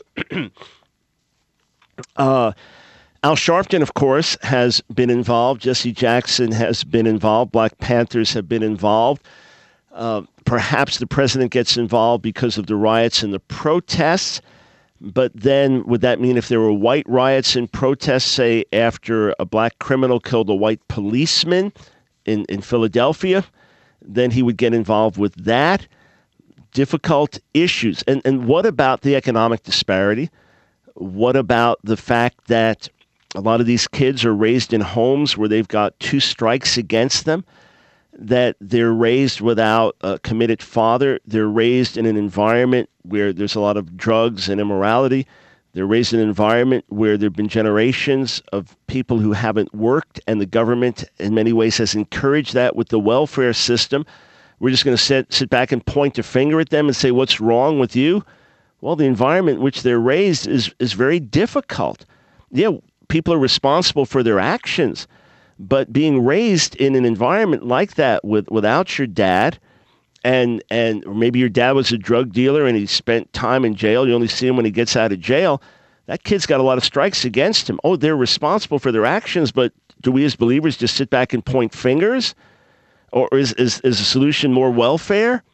Al Sharpton, of course, has been involved. Jesse Jackson has been involved. Black Panthers have been involved. Perhaps the president gets involved because of the riots and the protests. But then would that mean if there were white riots and protests, say, after a black criminal killed a white policeman in Philadelphia, then he would get involved with that? Difficult issues. And what about the economic disparity? What about the fact that a lot of these kids are raised in homes where they've got 2 strikes against them, that they're raised without a committed father. They're raised in an environment where there's a lot of drugs and immorality. They're raised in an environment where there have been generations of people who haven't worked, and the government in many ways has encouraged that with the welfare system. We're just going to sit back and point a finger at them and say, what's wrong with you? Well, the environment in which they're raised is very difficult. Yeah, people are responsible for their actions, but being raised in an environment like that without your dad, and maybe your dad was a drug dealer and he spent time in jail, you only see him when he gets out of jail, that kid's got a lot of strikes against him. Oh, they're responsible for their actions, but do we as believers just sit back and point fingers? Or is the solution more welfare?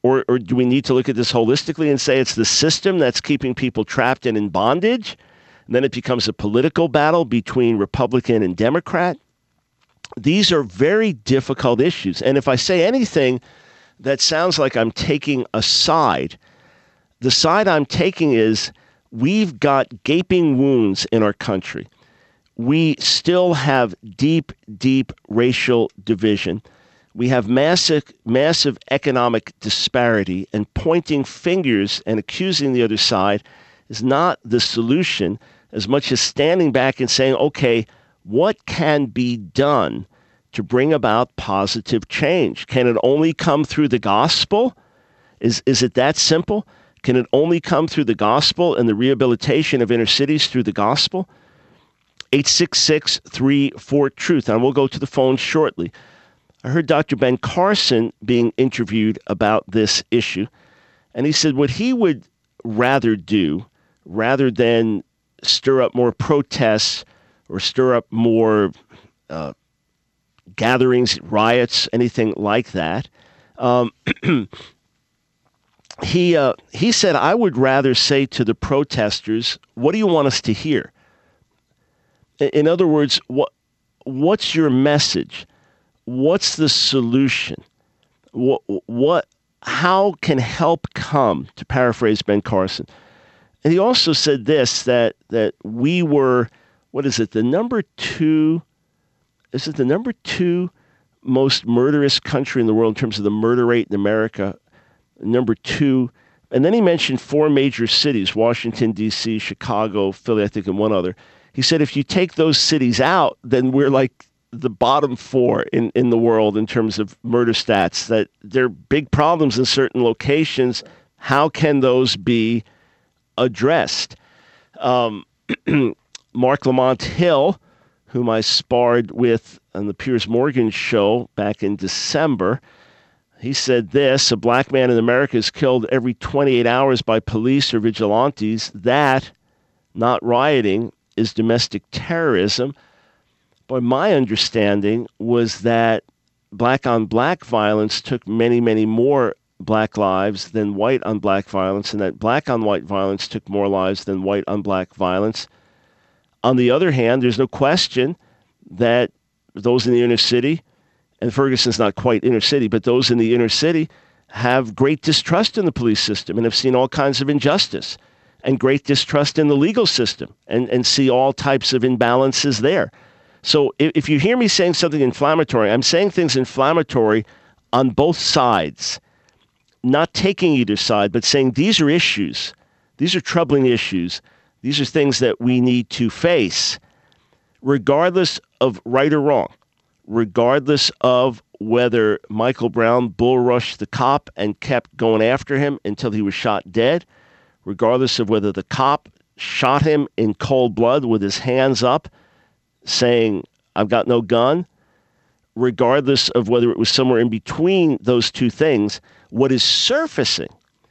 Or do we need to look at this holistically and say it's the system that's keeping people trapped and in bondage? And then it becomes a political battle between Republican and Democrat. These are very difficult issues. And if I say anything that sounds like I'm taking a side, the side I'm taking is we've got gaping wounds in our country. We still have deep, deep racial division. We have massive economic disparity, and pointing fingers and accusing the other side is not the solution as much as standing back and saying, okay, what can be done to bring about positive change? Can it only come through the gospel? Is it that simple? Can it only come through the gospel and the rehabilitation of inner cities through the gospel? 866-34-TRUTH. And we'll go to the phone shortly. I heard Dr. Ben Carson being interviewed about this issue, and he said what he would rather do, rather than stir up more protests or stir up more gatherings, riots, anything like that, he said, I would rather say to the protesters, what do you want us to hear? In other words, what's your message? What's the solution? How can help come, to paraphrase Ben Carson? And he also said this, that we were, the number two most murderous country in the world in terms of the murder rate in America, number 2. And then he mentioned 4 major cities, Washington, D.C., Chicago, Philly, I think, and one other. He said if you take those cities out, then we're like the bottom 4 in the world in terms of murder stats, that there are big problems in certain locations. How can those be addressed? Mark Lamont Hill, whom I sparred with on the Piers Morgan show back in December, he said this: a black man in America is killed every 28 hours by police or vigilantes. That, not rioting, is domestic terrorism. But my understanding was that black-on-black violence took many, many more black lives than white-on-black violence, and that black-on-white violence took more lives than white-on-black violence. On the other hand, there's no question that those in the inner city, and Ferguson's not quite inner city, but those in the inner city have great distrust in the police system and have seen all kinds of injustice, and great distrust in the legal system, and see all types of imbalances there. So if you hear me saying something inflammatory, I'm saying things inflammatory on both sides, not taking either side, but saying these are issues. These are troubling issues. These are things that we need to face, regardless of right or wrong, regardless of whether Michael Brown bull rushed the cop and kept going after him until he was shot dead, regardless of whether the cop shot him in cold blood with his hands up, saying, I've got no gun, regardless of whether it was somewhere in between those two things. What is surfacing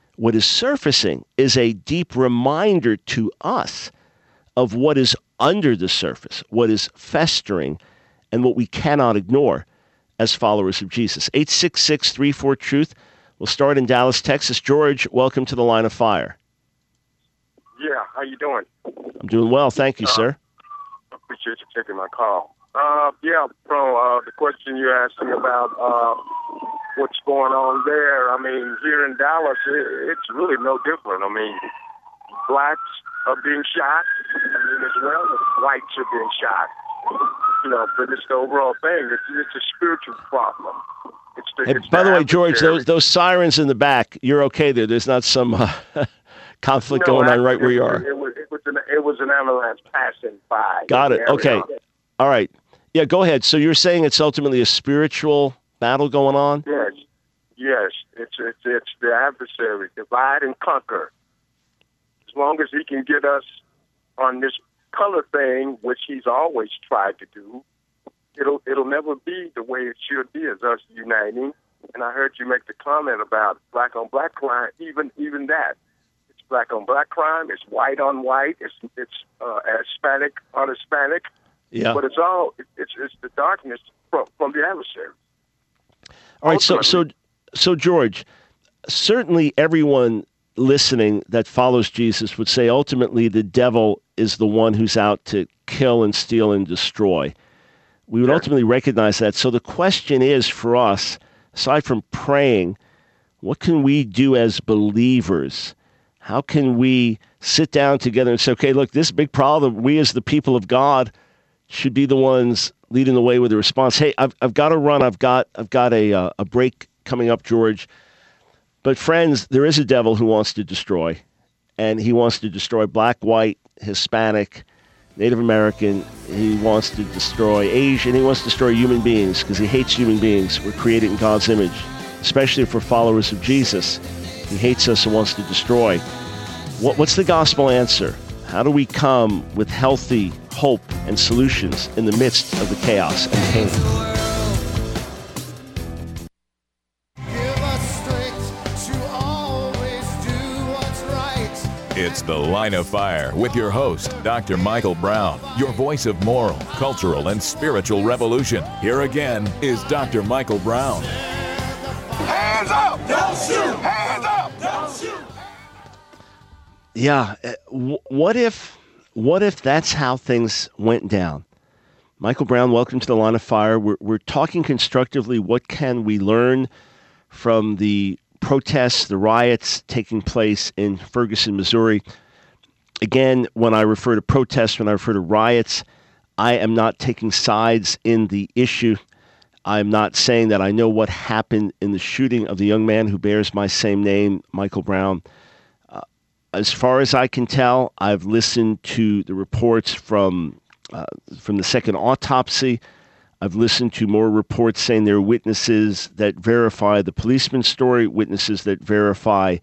is a deep reminder to us of what is under the surface, what is festering, and what we cannot ignore as followers of Jesus. 866-34-TRUTH. We'll start in Dallas, Texas. George, welcome to the Line of Fire. Yeah, how you doing? I'm doing well, thank you, sir. Appreciate you taking my call. The question you asked me about what's going on there. I mean, here in Dallas, it's really no different. I mean, blacks are being shot. I mean, as well as whites are being shot. But it's the overall thing. It's a spiritual problem. By the way, George, those sirens in the back, you're okay there. There's not some conflict going on right where you are. It was an ambulance passing by. Got it. Okay. All right. Yeah, go ahead. So you're saying it's ultimately a spiritual battle going on? Yes. It's the adversary, divide and conquer. As long as he can get us on this color thing, which he's always tried to do, it'll never be the way it should be, as us uniting. And I heard you make the comment about black on black crime. Even that, it's black on black crime. It's white on white. It's Hispanic on Hispanic. Yeah. But it's the darkness from the adversary. All right. So George, certainly everyone listening that follows Jesus would say ultimately the devil is the one who's out to kill and steal and destroy. We would ultimately recognize that. So the question is for us, aside from praying, what can we do as believers? How can we sit down together and say, okay, look, this big problem, we as the people of God should be the ones leading the way with a response. Hey, I've got to run. I've got a break coming up, George. But friends, there is a devil who wants to destroy, and he wants to destroy black, white, Hispanic, Native American. He wants to destroy Asian. He wants to destroy human beings because he hates human beings. We're created in God's image, especially if we're followers of Jesus. He hates us and wants to destroy. What's the gospel answer? How do we come with healthy hope and solutions in the midst of the chaos and pain? It's The Line of Fire with your host, Dr. Michael Brown, your voice of moral, cultural, and spiritual revolution. Here again is Dr. Michael Brown. Hands up! Don't shoot! Hands up! Don't shoot! Yeah, what if that's how things went down? Michael Brown, welcome to The Line of Fire. We're talking constructively. What can we learn from the protests, the riots taking place in Ferguson, Missouri? Again, when I refer to protests, when I refer to riots, I am not taking sides in the issue. I'm not saying that I know what happened in the shooting of the young man who bears my same name, Michael Brown. As far as I can tell, I've listened to the reports from the second autopsy. I've listened to more reports saying there are witnesses that verify the policeman's story, witnesses that verify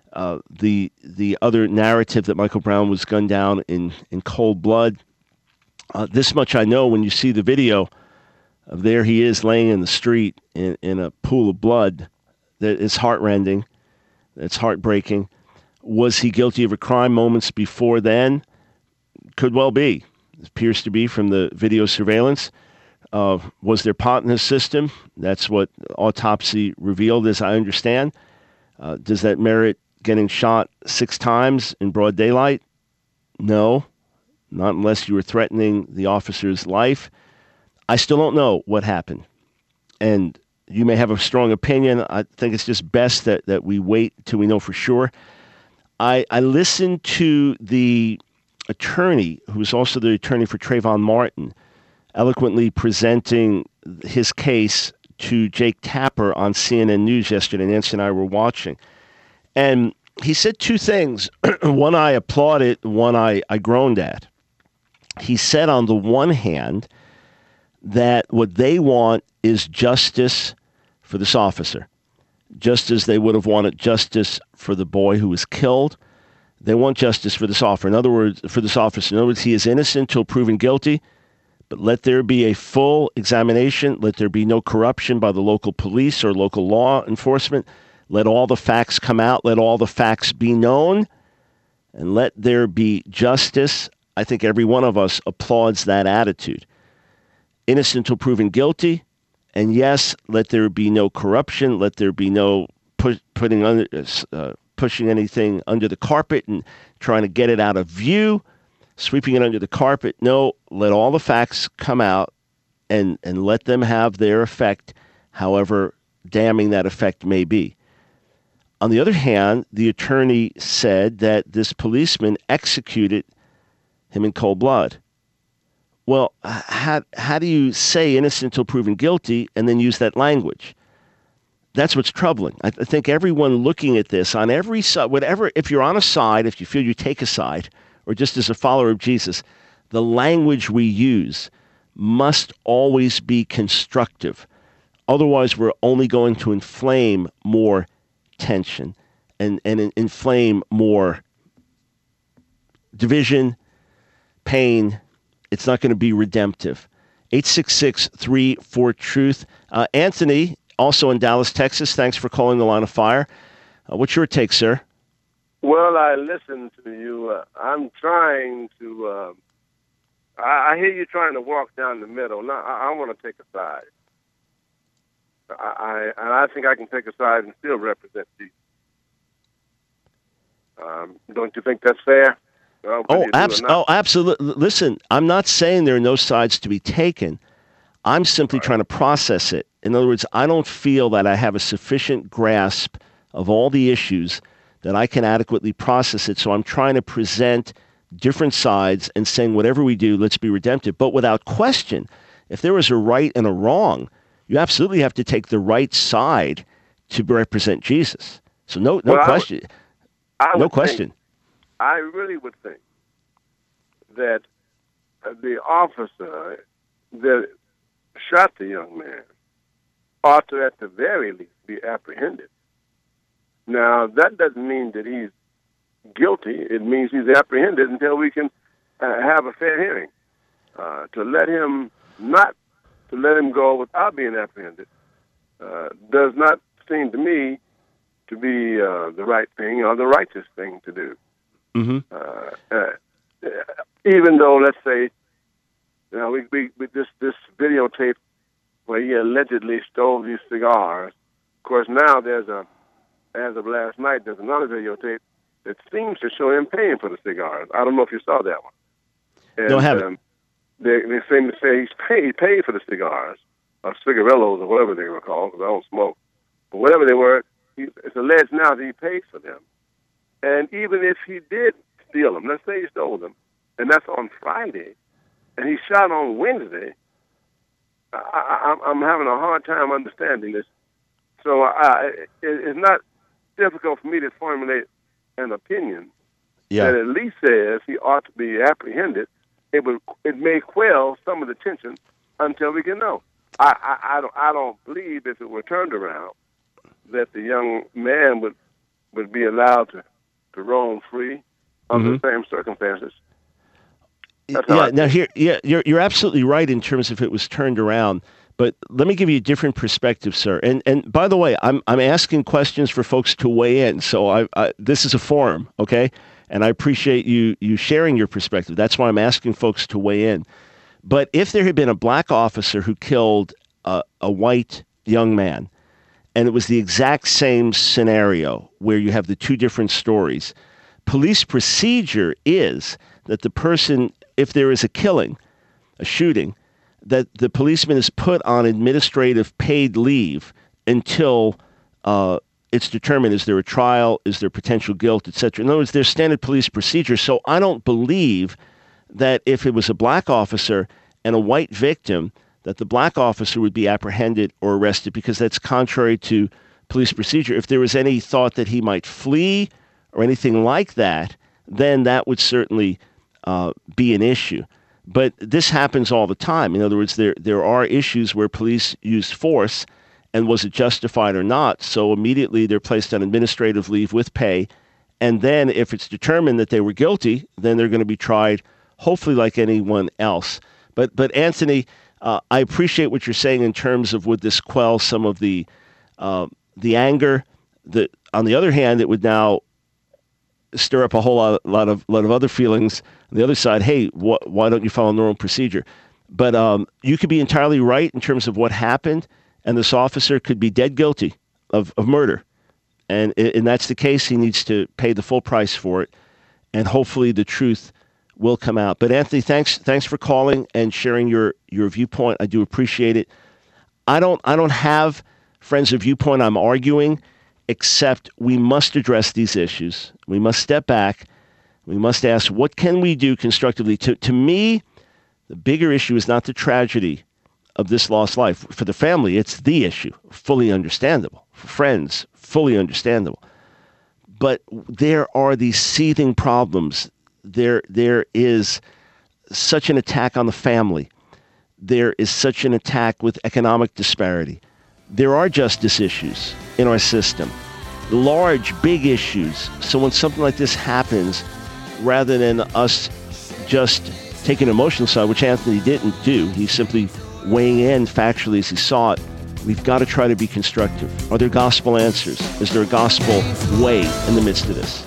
the other narrative that Michael Brown was gunned down in cold blood. This much I know: when you see the video of there he is laying in the street in a pool of blood, that is heartrending, it's heartbreaking. Was he guilty of a crime moments before then? Could well be. It appears to be from the video surveillance. Was there pot in his system? That's what autopsy revealed, as I understand. Does that merit getting shot 6 times in broad daylight? No, not unless you were threatening the officer's life. I still don't know what happened. And you may have a strong opinion. I think it's just best that we wait till we know for sure. I listened to the attorney, who's also the attorney for Trayvon Martin, eloquently presenting his case to Jake Tapper on CNN News yesterday. Nancy and I were watching. And he said 2 things. One I applauded, one I groaned at. He said, on the one hand, that what they want is justice for this officer, just as they would have wanted justice for the boy who was killed. They want justice for this officer. In other words, he is innocent till proven guilty. But let there be a full examination. Let there be no corruption by the local police or local law enforcement. Let all the facts come out. Let all the facts be known. And let there be justice. I think every one of us applauds that attitude. Innocent till proven guilty. And yes, let there be no corruption. Let there be no pushing anything under the carpet and trying to get it out of view. Sweeping it under the carpet. No, let all the facts come out and let them have their effect, however damning that effect may be. On the other hand, the attorney said that this policeman executed him in cold blood. Well, how do you say innocent until proven guilty and then use that language? That's what's troubling. I think everyone looking at this on every side, whatever, if you're on a side, if you feel you take a side, or just as a follower of Jesus, the language we use must always be constructive. Otherwise, we're only going to inflame more tension and inflame more division, pain. It's not going to be redemptive. 866-34-TRUTH. Anthony, also in Dallas, Texas, thanks for calling The Line of Fire. What's your take, sir? Well, I listened to you. I'm trying to, I hear you trying to walk down the middle. Now, I want to take a side. I think I can take a side and still represent Jesus. Don't you think that's fair? Absolutely. Listen, I'm not saying there are no sides to be taken. I'm simply trying to process it. In other words, I don't feel that I have a sufficient grasp of all the issues that I can adequately process it. So I'm trying to present different sides and saying whatever we do, let's be redemptive. But without question, if there is a right and a wrong, you absolutely have to take the right side to represent Jesus. So no question. No question. I really would think that the officer that shot the young man ought to, at the very least, be apprehended. Now, that doesn't mean that he's guilty. It means he's apprehended until we can have a fair hearing. To let him go without being apprehended does not seem to me to be the right thing or the righteous thing to do. Mm-hmm. Even though, let's say, we this videotape where he allegedly stole these cigars. Of course, now as of last night, there's another videotape that seems to show him paying for the cigars. I don't know if you saw that one. And, no, I haven't. They seem to say he paid for the cigars, or cigarillos, or whatever they were called, because I don't smoke. But whatever they were, it's alleged now that he paid for them. And even if he did steal them, let's say he stole them, and that's on Friday, and he shot on Wednesday, I'm having a hard time understanding this. So it's not difficult for me to formulate an opinion that at least says he ought to be apprehended. It may quell some of the tension until we can know. I don't believe if it were turned around that the young man would be allowed to roam free under the same circumstances. You're absolutely right in terms of it was turned around. But let me give you a different perspective, sir. And by the way, I'm asking questions for folks to weigh in. So this is a forum, okay? And I appreciate you sharing your perspective. That's why I'm asking folks to weigh in. But if there had been a black officer who killed a white young man, and it was the exact same scenario where you have the two different stories, police procedure is that the person, if there is a killing, a shooting, that the policeman is put on administrative paid leave until it's determined, is there a trial, is there potential guilt, etc. In other words, there's standard police procedure. So I don't believe that if it was a black officer and a white victim, that the black officer would be apprehended or arrested, because that's contrary to police procedure. If there was any thought that he might flee or anything like that, then that would certainly be an issue. But this happens all the time. In other words, there are issues where police use force, and was it justified or not? So immediately they're placed on administrative leave with pay. And then if it's determined that they were guilty, then they're going to be tried, hopefully like anyone else. But Anthony, I appreciate what you're saying in terms of would this quell some of the anger. That on the other hand, it would now stir up a whole lot of other feelings on the other side. Hey, why don't you follow normal procedure? But you could be entirely right in terms of what happened, and this officer could be dead guilty of murder. And that's the case. He needs to pay the full price for it, and hopefully the truth will come out. But Anthony, thanks for calling and sharing your viewpoint. I do appreciate it. I don't have friends of viewpoint I'm arguing, except we must address these issues. We must step back. We must ask, what can we do constructively? To me, the bigger issue is not the tragedy of this lost life. For the family, it's the issue, fully understandable. For friends, fully understandable. But there are these seething problems. There is such an attack on the family. There is such an attack with economic disparity. There are justice issues in our system, large, big issues. So when something like this happens, rather than us just take an emotional side, which Anthony didn't do, he's simply weighing in factually as he saw it, we've got to try to be constructive. Are there gospel answers? Is there a gospel way in the midst of this?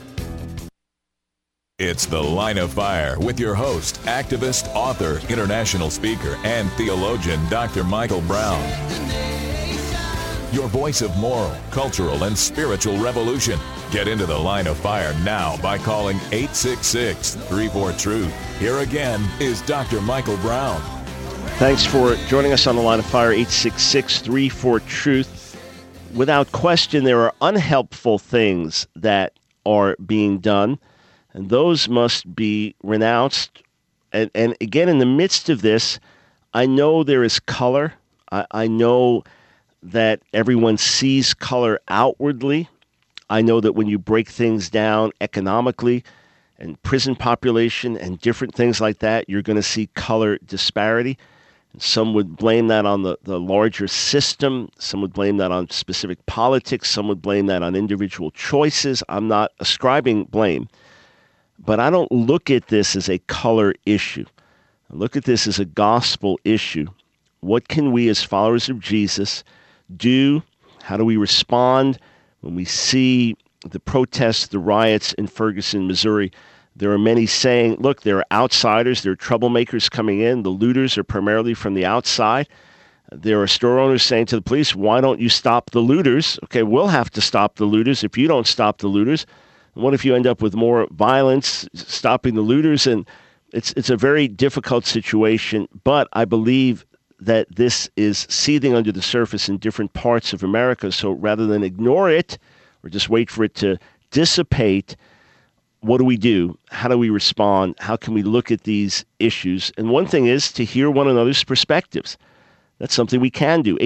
It's The Line of Fire with your host, activist, author, international speaker, and theologian, Dr. Michael Brown. Your voice of moral, cultural, and spiritual revolution. Get into the line of fire now by calling 866-34-TRUTH. Here again is Dr. Michael Brown. Thanks for joining us on the line of fire, 866-34-TRUTH. Without question, there are unhelpful things that are being done, and those must be renounced. And again, in the midst of this, I know there is color. I know that everyone sees color outwardly. I know that when you break things down economically and prison population and different things like that, you're going to see color disparity. And some would blame that on the larger system. Some would blame that on specific politics. Some would blame that on individual choices. I'm not ascribing blame. But I don't look at this as a color issue. I look at this as a gospel issue. What can we as followers of Jesus do? How do we respond when we see the protests, the riots in Ferguson, Missouri? There are many saying, look, there are outsiders, there are troublemakers coming in. The looters are primarily from the outside. There are store owners saying to the police, why don't you stop the looters? Okay, we'll have to stop the looters if you don't stop the looters. What if you end up with more violence, stopping the looters? And it's a very difficult situation, but I believe that this is seething under the surface in different parts of America. So rather than ignore it or just wait for it to dissipate, what do we do? How do we respond? How can we look at these issues? And one thing is to hear one another's perspectives. That's something we can do.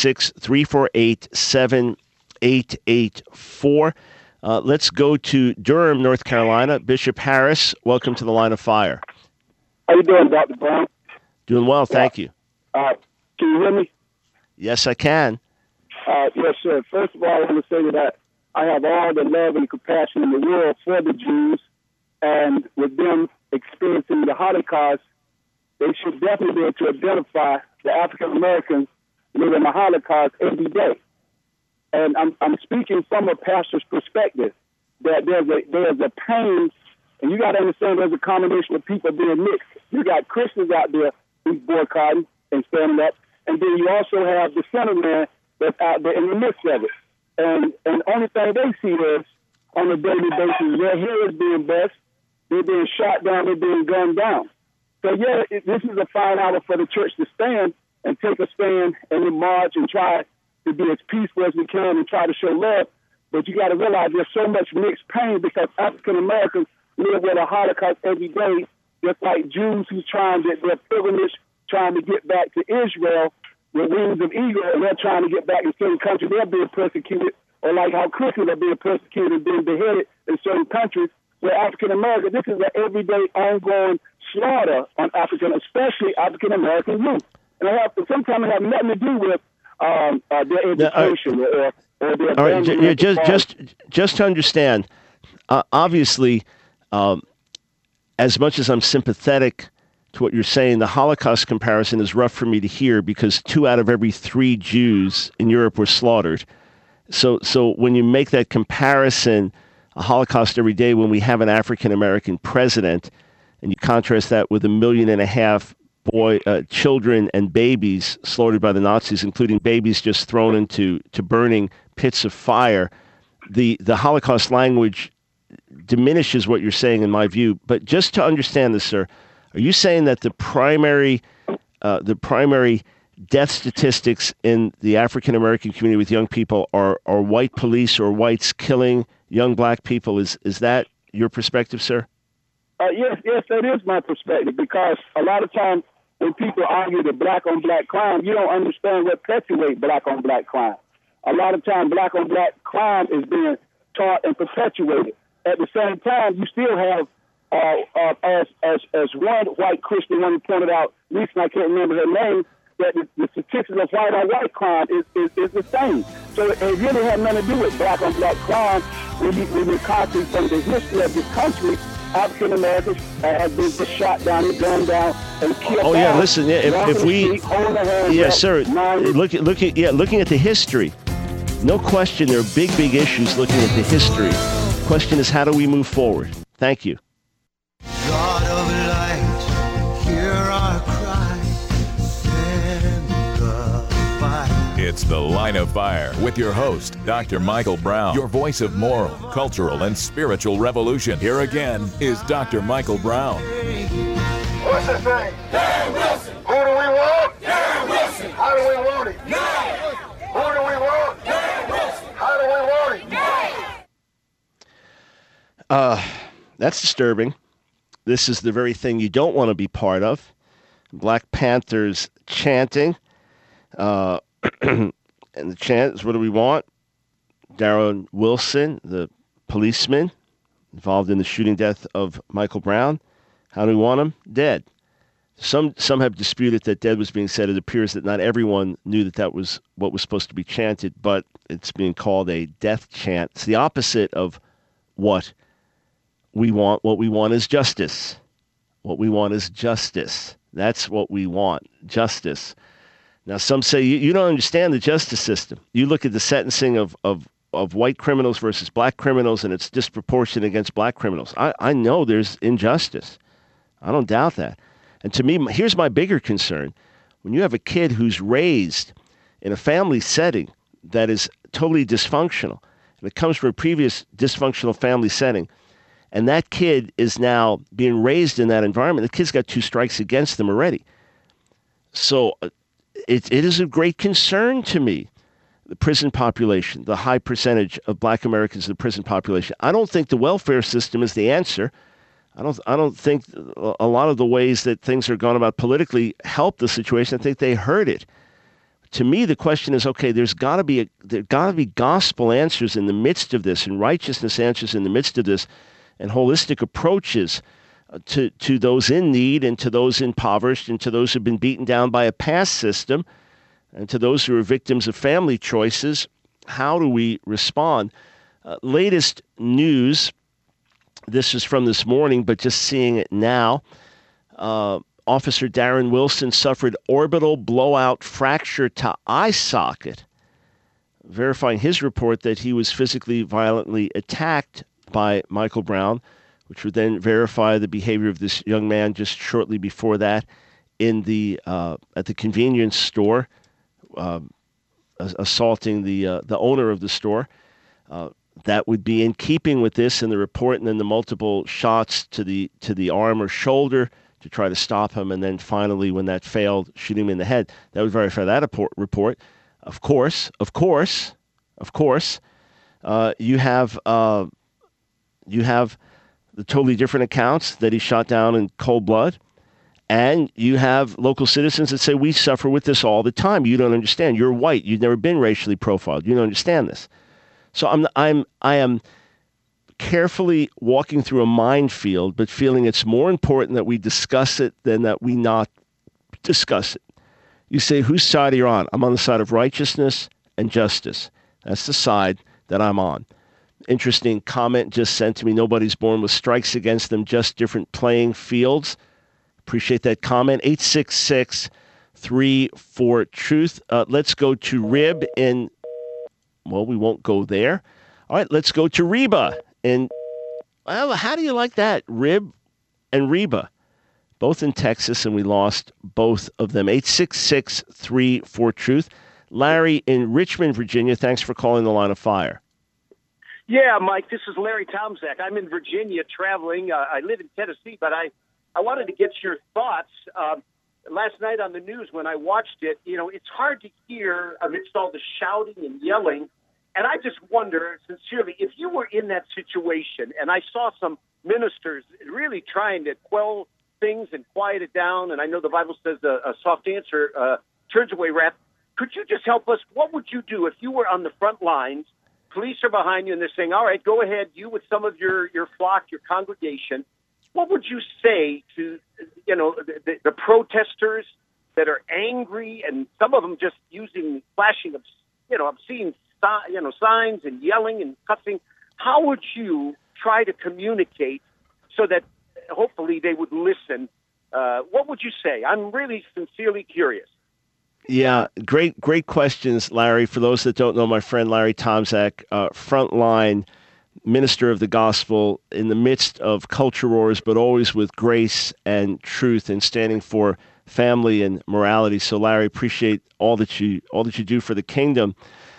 866-348-7884. Let's go to Durham, North Carolina. Bishop Harris, welcome to the line of fire. How you doing, Dr. Brown? Doing well, thank you. Can you hear me? Yes, I can. Yes, sir. First of all, I want to say that I have all the love and compassion in the world for the Jews, and with them experiencing the Holocaust, they should definitely be able to identify the African Americans living the Holocaust every day. And I'm speaking from a pastor's perspective that there's a pain, and you got to understand there's a combination of people being mixed. You got Christians out there who's boycotting and standing up, and then you also have the Centerman that's out there in the midst of it. And the only thing they see is, on a daily basis, their hair is being bust, they're being shot down, they're being gunned down. So, yeah, this is a fine hour for the church to stand and take a stand and then march and try to be as peaceful as we can and try to show love. But you got to realize there's so much mixed pain because African Americans live with a Holocaust every day, just like Jews who's trying to, their pilgrimage, trying to get back to Israel with wings of eagle, and they're trying to get back in certain countries. They're being persecuted, or like how Christians are being persecuted and being beheaded in certain countries. Where African Americans, this is an everyday, ongoing slaughter on African, especially African American youth. And sometimes it has nothing to do with their education or their. All right, just to understand, obviously, as much as I'm sympathetic to what you're saying, the Holocaust comparison is rough for me to hear because 2 out of every 3 Jews in Europe were slaughtered. So when you make that comparison, a Holocaust every day when we have an African-American president, and you contrast that with 1.5 million children and babies slaughtered by the Nazis, including babies just thrown into burning pits of fire, the Holocaust language diminishes what you're saying in my view. But just to understand this, sir, are you saying that the primary death statistics in the African American community with young people are white police or whites killing young black people? Is that your perspective, sir? Yes, that is my perspective, because a lot of times when people argue the black on black crime, you don't understand what perpetuates black on black crime. A lot of times black on black crime is being taught and perpetuated. At the same time, you still have as one white Christian woman pointed out, recently, I can't remember her name, that the statistics of white on white crime is the same. So it really has nothing to do with black on black crime. We're constantly from the history of this country, African Americans have been just shot down and gunned down and killed. Oh yeah, listen, if we, yes, sir, looking at the history, no question there are big issues looking at the history. The question is, how do we move forward? Thank you. God of light, hear our cry, send the fire. It's The Line of Fire with your host, Dr. Michael Brown, your voice of moral, cultural, and spiritual revolution. Here again is Dr. Michael Brown. What's the thing? Darren Wilson. Who do we want? Darren Wilson. How do we want him? Now. Who do we want? Darren Wilson. How do we want him? Now. That's disturbing. This is the very thing you don't want to be part of. Black Panthers chanting. And the chant is, what do we want? Darren Wilson, the policeman involved in the shooting death of Michael Brown. How do we want him? Dead. Some have disputed that dead was being said. It appears that not everyone knew that was what was supposed to be chanted, but it's being called a death chant. It's the opposite of what we want. What we want is justice. What we want is justice. That's what we want, justice. Now, some say you don't understand the justice system. You look at the sentencing of white criminals versus black criminals, and it's disproportionate against black criminals. I know there's injustice. I don't doubt that. And to me, here's my bigger concern. When you have a kid who's raised in a family setting that is totally dysfunctional, and it comes from a previous dysfunctional family setting, and that kid is now being raised in that environment, the kid's got 2 strikes against them already. So it is a great concern to me, the prison population, the high percentage of black Americans in the prison population. I don't think the welfare system is the answer. I don't think a lot of the ways that things are gone about politically help the situation. I think they hurt it. To me, the question is, okay, there's got to be gospel answers in the midst of this, and righteousness answers in the midst of this, and holistic approaches to those in need, and to those impoverished, and to those who've been beaten down by a past system, and to those who are victims of family choices. How do we respond? Latest news, this is from this morning, but just seeing it now. Officer Darren Wilson suffered orbital blowout fracture to eye socket, verifying his report that he was physically violently attacked by Michael Brown, which would then verify the behavior of this young man just shortly before that in the at the convenience store, assaulting the owner of the store. That would be in keeping with this in the report, and then the multiple shots to the arm or shoulder to try to stop him, and then finally, when that failed, shoot him in the head. That would verify that report. Of course, you have the totally different accounts that he shot down in cold blood, and you have local citizens that say, we suffer with this all the time. You don't understand. You're white. You've never been racially profiled. You don't understand this. So I am carefully walking through a minefield, but feeling it's more important that we discuss it than that we not discuss it. You say, whose side are you on? I'm on the side of righteousness and justice. That's the side that I'm on. Interesting comment just sent to me. Nobody's born with strikes against them, just different playing fields. Appreciate that comment. 866-34-TRUTH. Let's go to Rib in, well, we won't go there. All right, let's go to Reba. And, well, how do you like that? Rib and Reba, both in Texas, and we lost both of them. 866-34-TRUTH. Larry in Richmond, Virginia, thanks for calling the Line of Fire. Yeah, Mike, this is Larry Tomczak. I'm in Virginia traveling. I live in Tennessee, but I wanted to get your thoughts. Last night on the news when I watched it, it's hard to hear amidst all the shouting and yelling. And I just wonder, sincerely, if you were in that situation and I saw some ministers really trying to quell things and quiet it down, and I know the Bible says a soft answer turns away wrath, could you just help us? What would you do if you were on the front lines? Police are behind you and they're saying, all right, go ahead, you with some of your flock, your congregation. What would you say to, the protesters that are angry, and some of them just flashing obscene, signs and yelling and cussing? How would you try to communicate so that hopefully they would listen? What would you say? I'm really sincerely curious. Yeah, great questions, Larry. For those that don't know, my friend Larry Tomczak, frontline minister of the gospel in the midst of culture wars, but always with grace and truth and standing for family and morality. So, Larry, appreciate all that you do for the kingdom.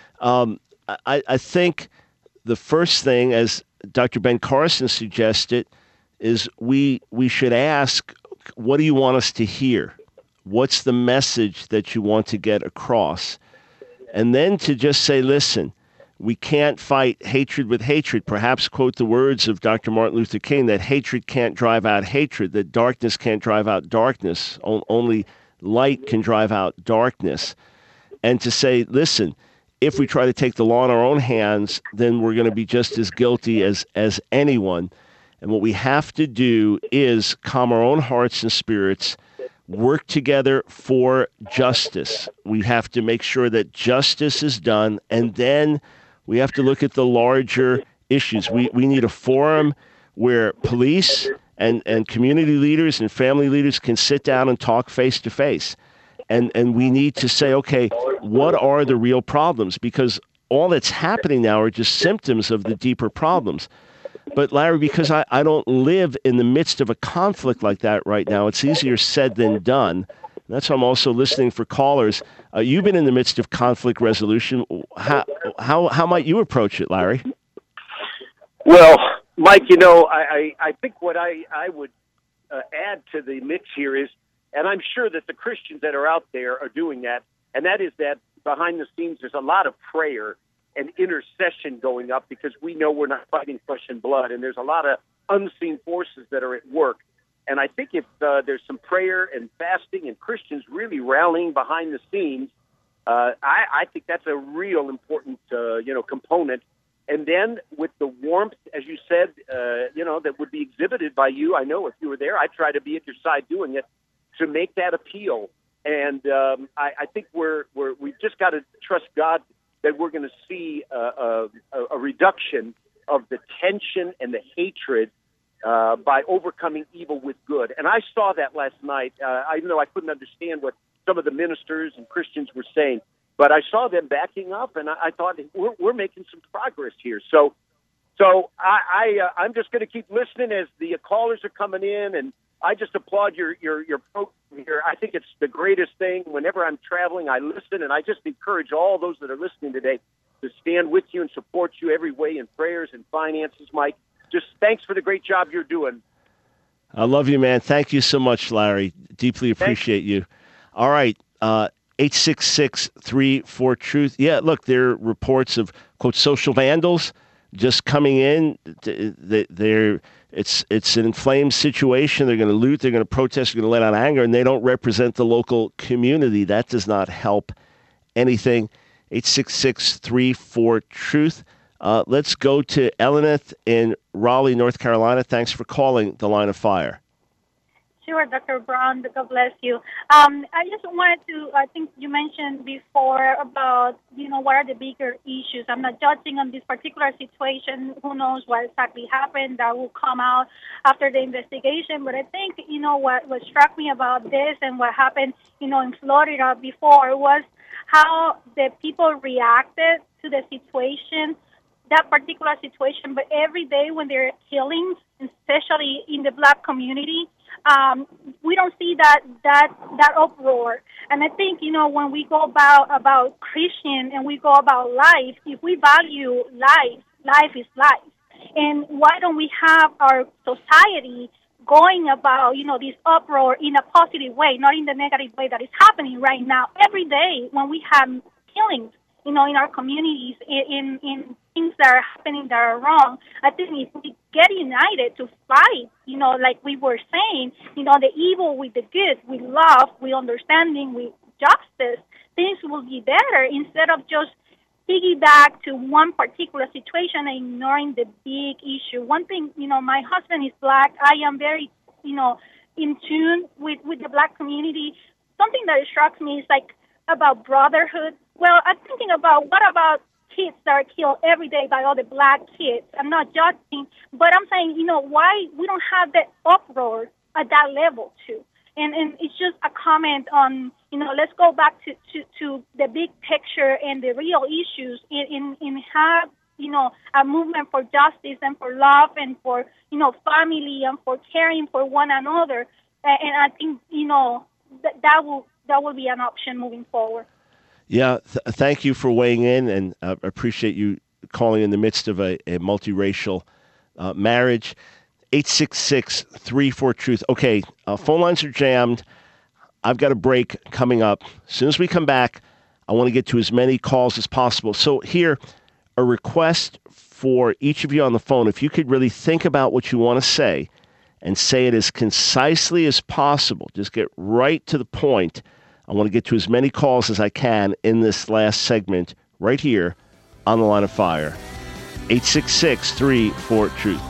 I think the first thing, as Dr. Ben Carson suggested, is we should ask, what do you want us to hear? What's the message that you want to get across? And then to just say, listen, we can't fight hatred with hatred. Perhaps quote the words of Dr. Martin Luther King, that hatred can't drive out hatred, that darkness can't drive out darkness. Only light can drive out darkness. And to say, listen, if we try to take the law in our own hands, then we're going to be just as guilty as anyone. And what we have to do is calm our own hearts and spirits, work together for justice. We have to make sure that justice is done, and then we have to look at the larger issues. We need a forum where police and community leaders and family leaders can sit down and talk face to face. And we need to say, okay, what are the real problems? Because all that's happening now are just symptoms of the deeper problems. But Larry, because I don't live in the midst of a conflict like that right now, it's easier said than done. That's why I'm also listening for callers. You've been in the midst of conflict resolution. How might you approach it, Larry? Well, Mike, I think what I would add to the mix here is, and I'm sure that the Christians that are out there are doing that, and that is that behind the scenes there's a lot of prayer and intercession going up, because we know we're not fighting flesh and blood, and there's a lot of unseen forces that are at work. And I think if there's some prayer and fasting and Christians really rallying behind the scenes, I think that's a real important, component. And then with the warmth, as you said, that would be exhibited by you. I know if you were there, I'd try to be at your side doing it to make that appeal. And I think we've just got to trust God that we're going to see a reduction of the tension and the hatred by overcoming evil with good. And I saw that last night, even though I couldn't understand what some of the ministers and Christians were saying. But I saw them backing up, and I thought, we're making some progress here. So I'm just going to keep listening as the callers are coming in, and I just applaud your program here. I think it's the greatest thing. Whenever I'm traveling, I listen, and I just encourage all those that are listening today to stand with you and support you every way in prayers and finances, Mike. Just thanks for the great job you're doing. I love you, man. Thank you so much, Larry. Deeply appreciate you. All right. 866-34-TRUTH. Yeah, look, there are reports of, quote, social vandals just coming in. It's an inflamed situation. They're going to loot. They're going to protest. They're going to let out anger, and they don't represent the local community. That does not help anything. 866-34-TRUTH. Let's go to Eleneth in Raleigh, North Carolina. Thanks for calling the Line of Fire. Sure, Dr. Brown. God bless you. I just wanted to, I think you mentioned before about, what are the bigger issues. I'm not judging on this particular situation. Who knows what exactly happened that will come out after the investigation. But I think, what struck me about this and what happened, in Florida before was how the people reacted to the situation, that particular situation. But every day when there are killings, especially in the Black community, we don't see that uproar. And I think, when we go about Christian and we go about life, if we value life, life is life. And why don't we have our society going about, this uproar in a positive way, not in the negative way that is happening right now. Every day when we have killings, in our communities, in things that are happening that are wrong, I think if we get united to fight, like we were saying, the evil with the good, with love, with understanding, with justice, things will be better instead of just piggyback to one particular situation and ignoring the big issue. One thing, my husband is Black. I am very, in tune with the Black community. Something that strikes me is about brotherhood. Well, I'm thinking about what about kids that are killed every day by all the Black kids. I'm not judging, but I'm saying, why we don't have that uproar at that level too. And it's just a comment on, let's go back to the big picture and the real issues in have, a movement for justice and for love and for, family and for caring for one another. And I think, that will be an option moving forward. Yeah, thank you for weighing in, and I appreciate you calling in the midst of a multiracial marriage. 866-34-TRUTH. Okay, phone lines are jammed. I've got a break coming up. As soon as we come back, I want to get to as many calls as possible. So here, a request for each of you on the phone. If you could really think about what you want to say and say it as concisely as possible, just get right to the point. I want to get to as many calls as I can in this last segment right here on The Line of Fire. 866-34-TRUTH.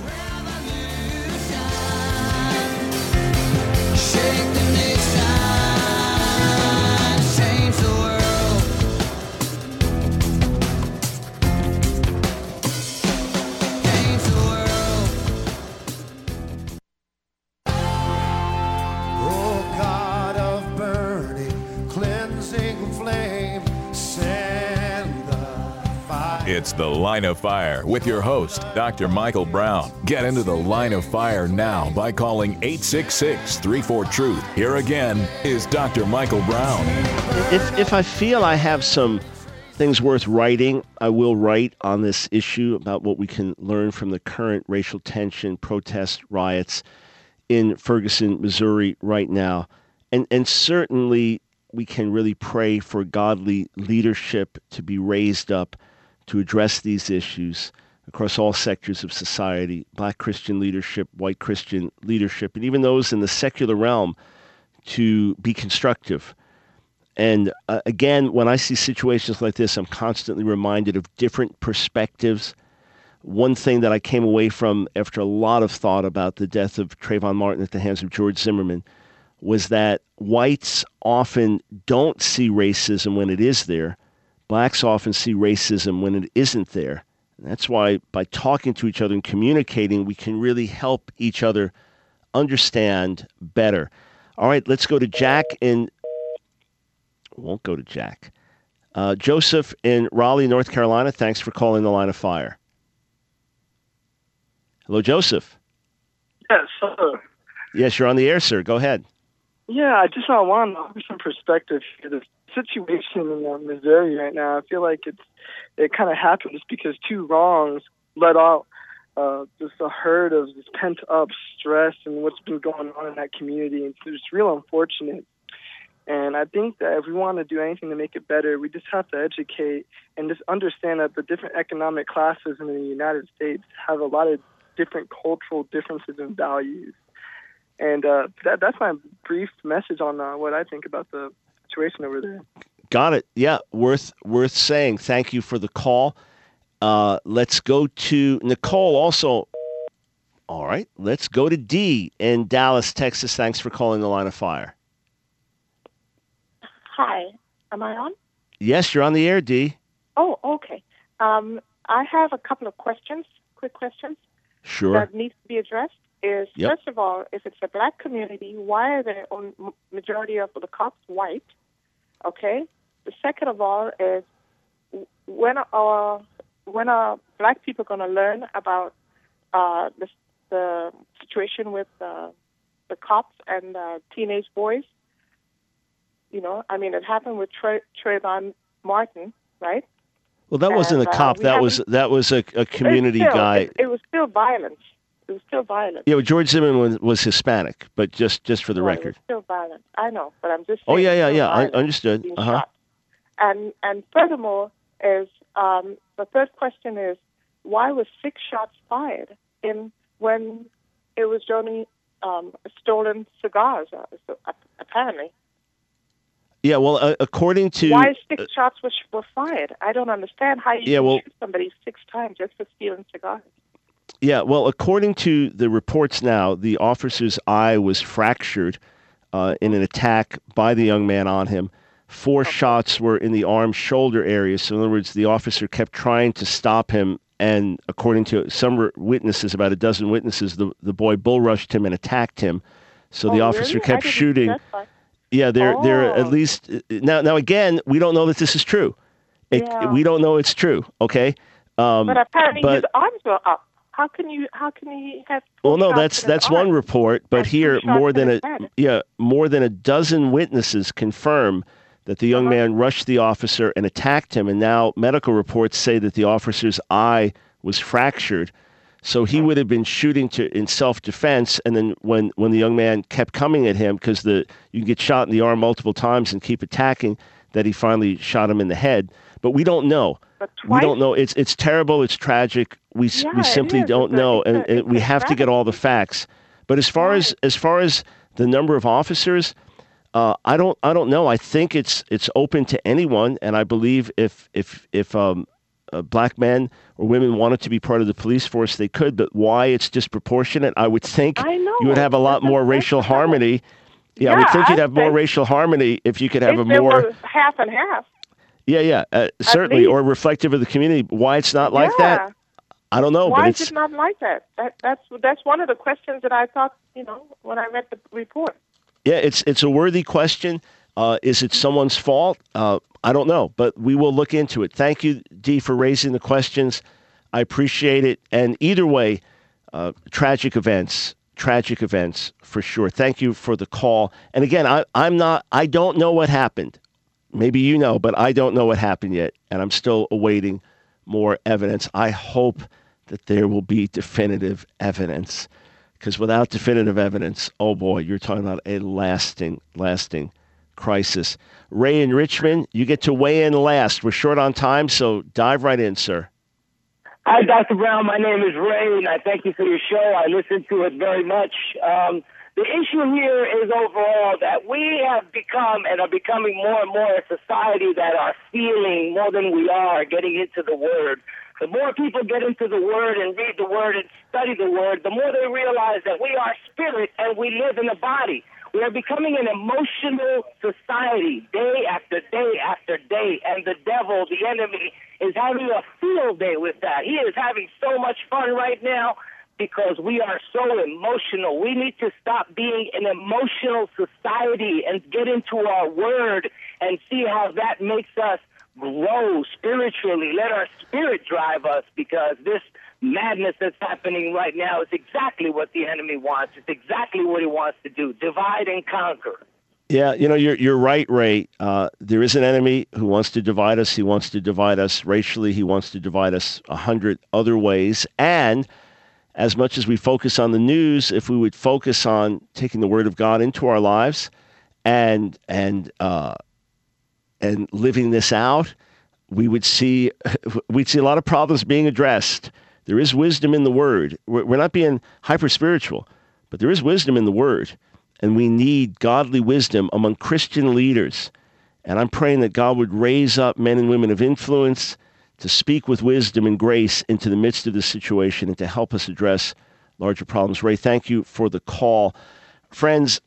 It's The Line of Fire with your host, Dr. Michael Brown. Get into The Line of Fire now by calling 866-34-TRUTH. Here again is Dr. Michael Brown. If I feel I have some things worth writing, I will write on this issue about what we can learn from the current racial tension, protest, riots in Ferguson, Missouri right now. And certainly we can really pray for godly leadership to be raised up to address these issues across all sectors of society, Black Christian leadership, white Christian leadership, and even those in the secular realm to be constructive. And again, when I see situations like this, I'm constantly reminded of different perspectives. One thing that I came away from after a lot of thought about the death of Trayvon Martin at the hands of George Zimmerman was that whites often don't see racism when it is there. Blacks often see racism when it isn't there. And that's why by talking to each other and communicating, we can really help each other understand better. All right, let's go to Jack won't go to Jack. Joseph in Raleigh, North Carolina. Thanks for calling The Line of Fire. Hello, Joseph. Yes, sir. Yes, you're on the air, sir. Go ahead. Yeah, I just want to offer some perspective here. The situation in Missouri right now, I feel like it kind of happened just because two wrongs let out just a herd of this pent-up stress and what's been going on in that community. It's just real unfortunate. And I think that if we want to do anything to make it better, we just have to educate and just understand that the different economic classes in the United States have a lot of different cultural differences and values. And that's my brief message on what I think about the situation over there. Got it. Yeah, worth saying. Thank you for the call. Let's go to Nicole also. All right, let's go to D in Dallas, Texas. Thanks for calling The Line of Fire. Hi, am I on? Yes, you're on the air, D. Oh, okay. I have a couple of questions, quick questions. Sure. That needs to be addressed. First of all, if it's a Black community, why are the majority of the cops white? Okay. The second of all is when are Black people going to learn about the situation with the cops and teenage boys? You know, I mean, it happened with Trayvon Martin, right? Well, that wasn't a cop. That was a community guy. It was still violence. It was still violent. Yeah, well, George Zimmerman was Hispanic, but just for the record. It was still violent. I know, but I'm just saying. Oh, yeah. I understood. Uh-huh. And furthermore, is the third question is, why was 6 shots fired when it was only stolen cigars, apparently? Yeah, well, according to... Why 6 shots were fired? I don't understand how you can shoot somebody 6 times just for stealing cigars. Yeah, well, according to the reports now, the officer's eye was fractured in an attack by the young man on him. 4 shots were in the arm, shoulder area. So in other words, the officer kept trying to stop him. And according to some witnesses, about a dozen witnesses, the boy bull rushed him and attacked him. So the officer kept shooting. Yeah, they're at least now again, we don't know that this is true. We don't know it's true. Okay. But apparently his arms were up. How can he have? Well, no, that's one report, but here more than a dozen witnesses confirm that the young man rushed the officer and attacked him, and now medical reports say that the officer's eye was fractured. So he would have been shooting in self-defense, and then when the young man kept coming at him, because you can get shot in the arm multiple times and keep attacking, that he finally shot him in the head. But we don't know. We don't know. It's terrible. It's tragic. We simply don't know, and we have to get all the facts. But as far as the number of officers, I don't know. I think it's open to anyone, and I believe if black men or women wanted to be part of the police force, they could. But why it's disproportionate? I would think you would have a lot more racial harmony. Yeah, I would think you'd have more racial harmony if you could have a more was half and half. Yeah, certainly, or reflective of the community. Why it's not like that? I don't know. Why but is it not like that? That's one of the questions that I thought, when I read the report. Yeah, it's a worthy question. Is it someone's fault? I don't know, but we will look into it. Thank you, Dee, for raising the questions. I appreciate it. And either way, tragic events for sure. Thank you for the call. And again, I don't know what happened. Maybe you know, but I don't know what happened yet, and I'm still awaiting more evidence. I hope that there will be definitive evidence, because without definitive evidence, oh boy, you're talking about a lasting crisis. Ray in Richmond, you get to weigh in last. We're short on time, so dive right in, sir. Hi, Dr. Brown. My name is Ray, and I thank you for your show. I listen to it very much. The issue here is overall that we have become and are becoming more and more a society that are feeling more than we are getting into the Word. The more people get into the Word and read the Word and study the Word, the more they realize that we are spirit and we live in a body. We are becoming an emotional society day after day after day, and the devil, the enemy, is having a field day with that. He is having so much fun right now because we are so emotional. We need to stop being an emotional society and get into our Word and see how that makes us grow spiritually. Let our spirit drive us, because this madness that's happening right now is exactly what the enemy wants. It's exactly what he wants to do, divide and conquer. Yeah, you're right, Ray. There is an enemy who wants to divide us. He wants to divide us racially. He wants to divide us 100 other ways. And as much as we focus on the news, if we would focus on taking the Word of God into our lives and living this out, we'd see a lot of problems being addressed. There is wisdom in the Word. We're not being hyper-spiritual, but there is wisdom in the Word, and we need godly wisdom among Christian leaders. And I'm praying that God would raise up men and women of influence to speak with wisdom and grace into the midst of this situation and to help us address larger problems. Ray, thank you for the call. Friends,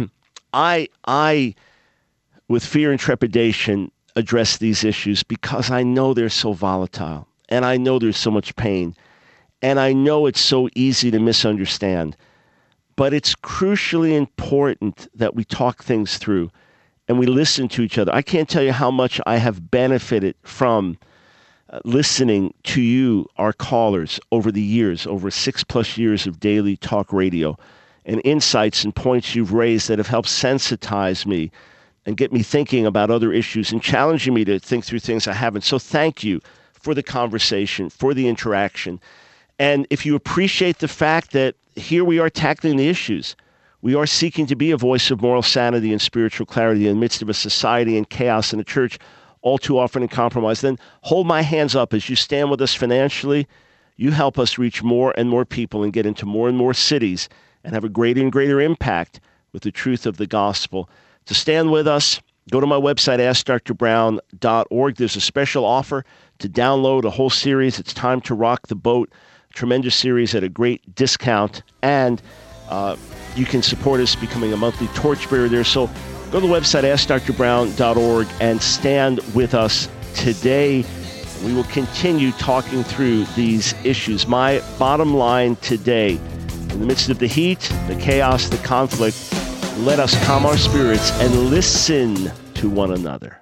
I, with fear and trepidation, address these issues because I know they're so volatile, and I know there's so much pain, and I know it's so easy to misunderstand. But it's crucially important that we talk things through and we listen to each other. I can't tell you how much I have benefited from listening to you, our callers, over the years, over 6+ years of daily talk radio, and insights and points you've raised that have helped sensitize me and get me thinking about other issues and challenging me to think through things I haven't. So thank you for the conversation, for the interaction. And if you appreciate the fact that here we are tackling the issues, we are seeking to be a voice of moral sanity and spiritual clarity in the midst of a society in chaos and a church all too often in compromise, then hold my hands up as you stand with us financially. You help us reach more and more people and get into more and more cities and have a greater and greater impact with the truth of the gospel. To stand with us, go to my website, AskDrBrown.org. There's a special offer to download a whole series. It's Time to Rock the Boat, a tremendous series at a great discount. And you can support us becoming a monthly torchbearer there. So go to the website, AskDrBrown.org, and stand with us today. We will continue talking through these issues. My bottom line today, in the midst of the heat, the chaos, the conflict, let us calm our spirits and listen to one another.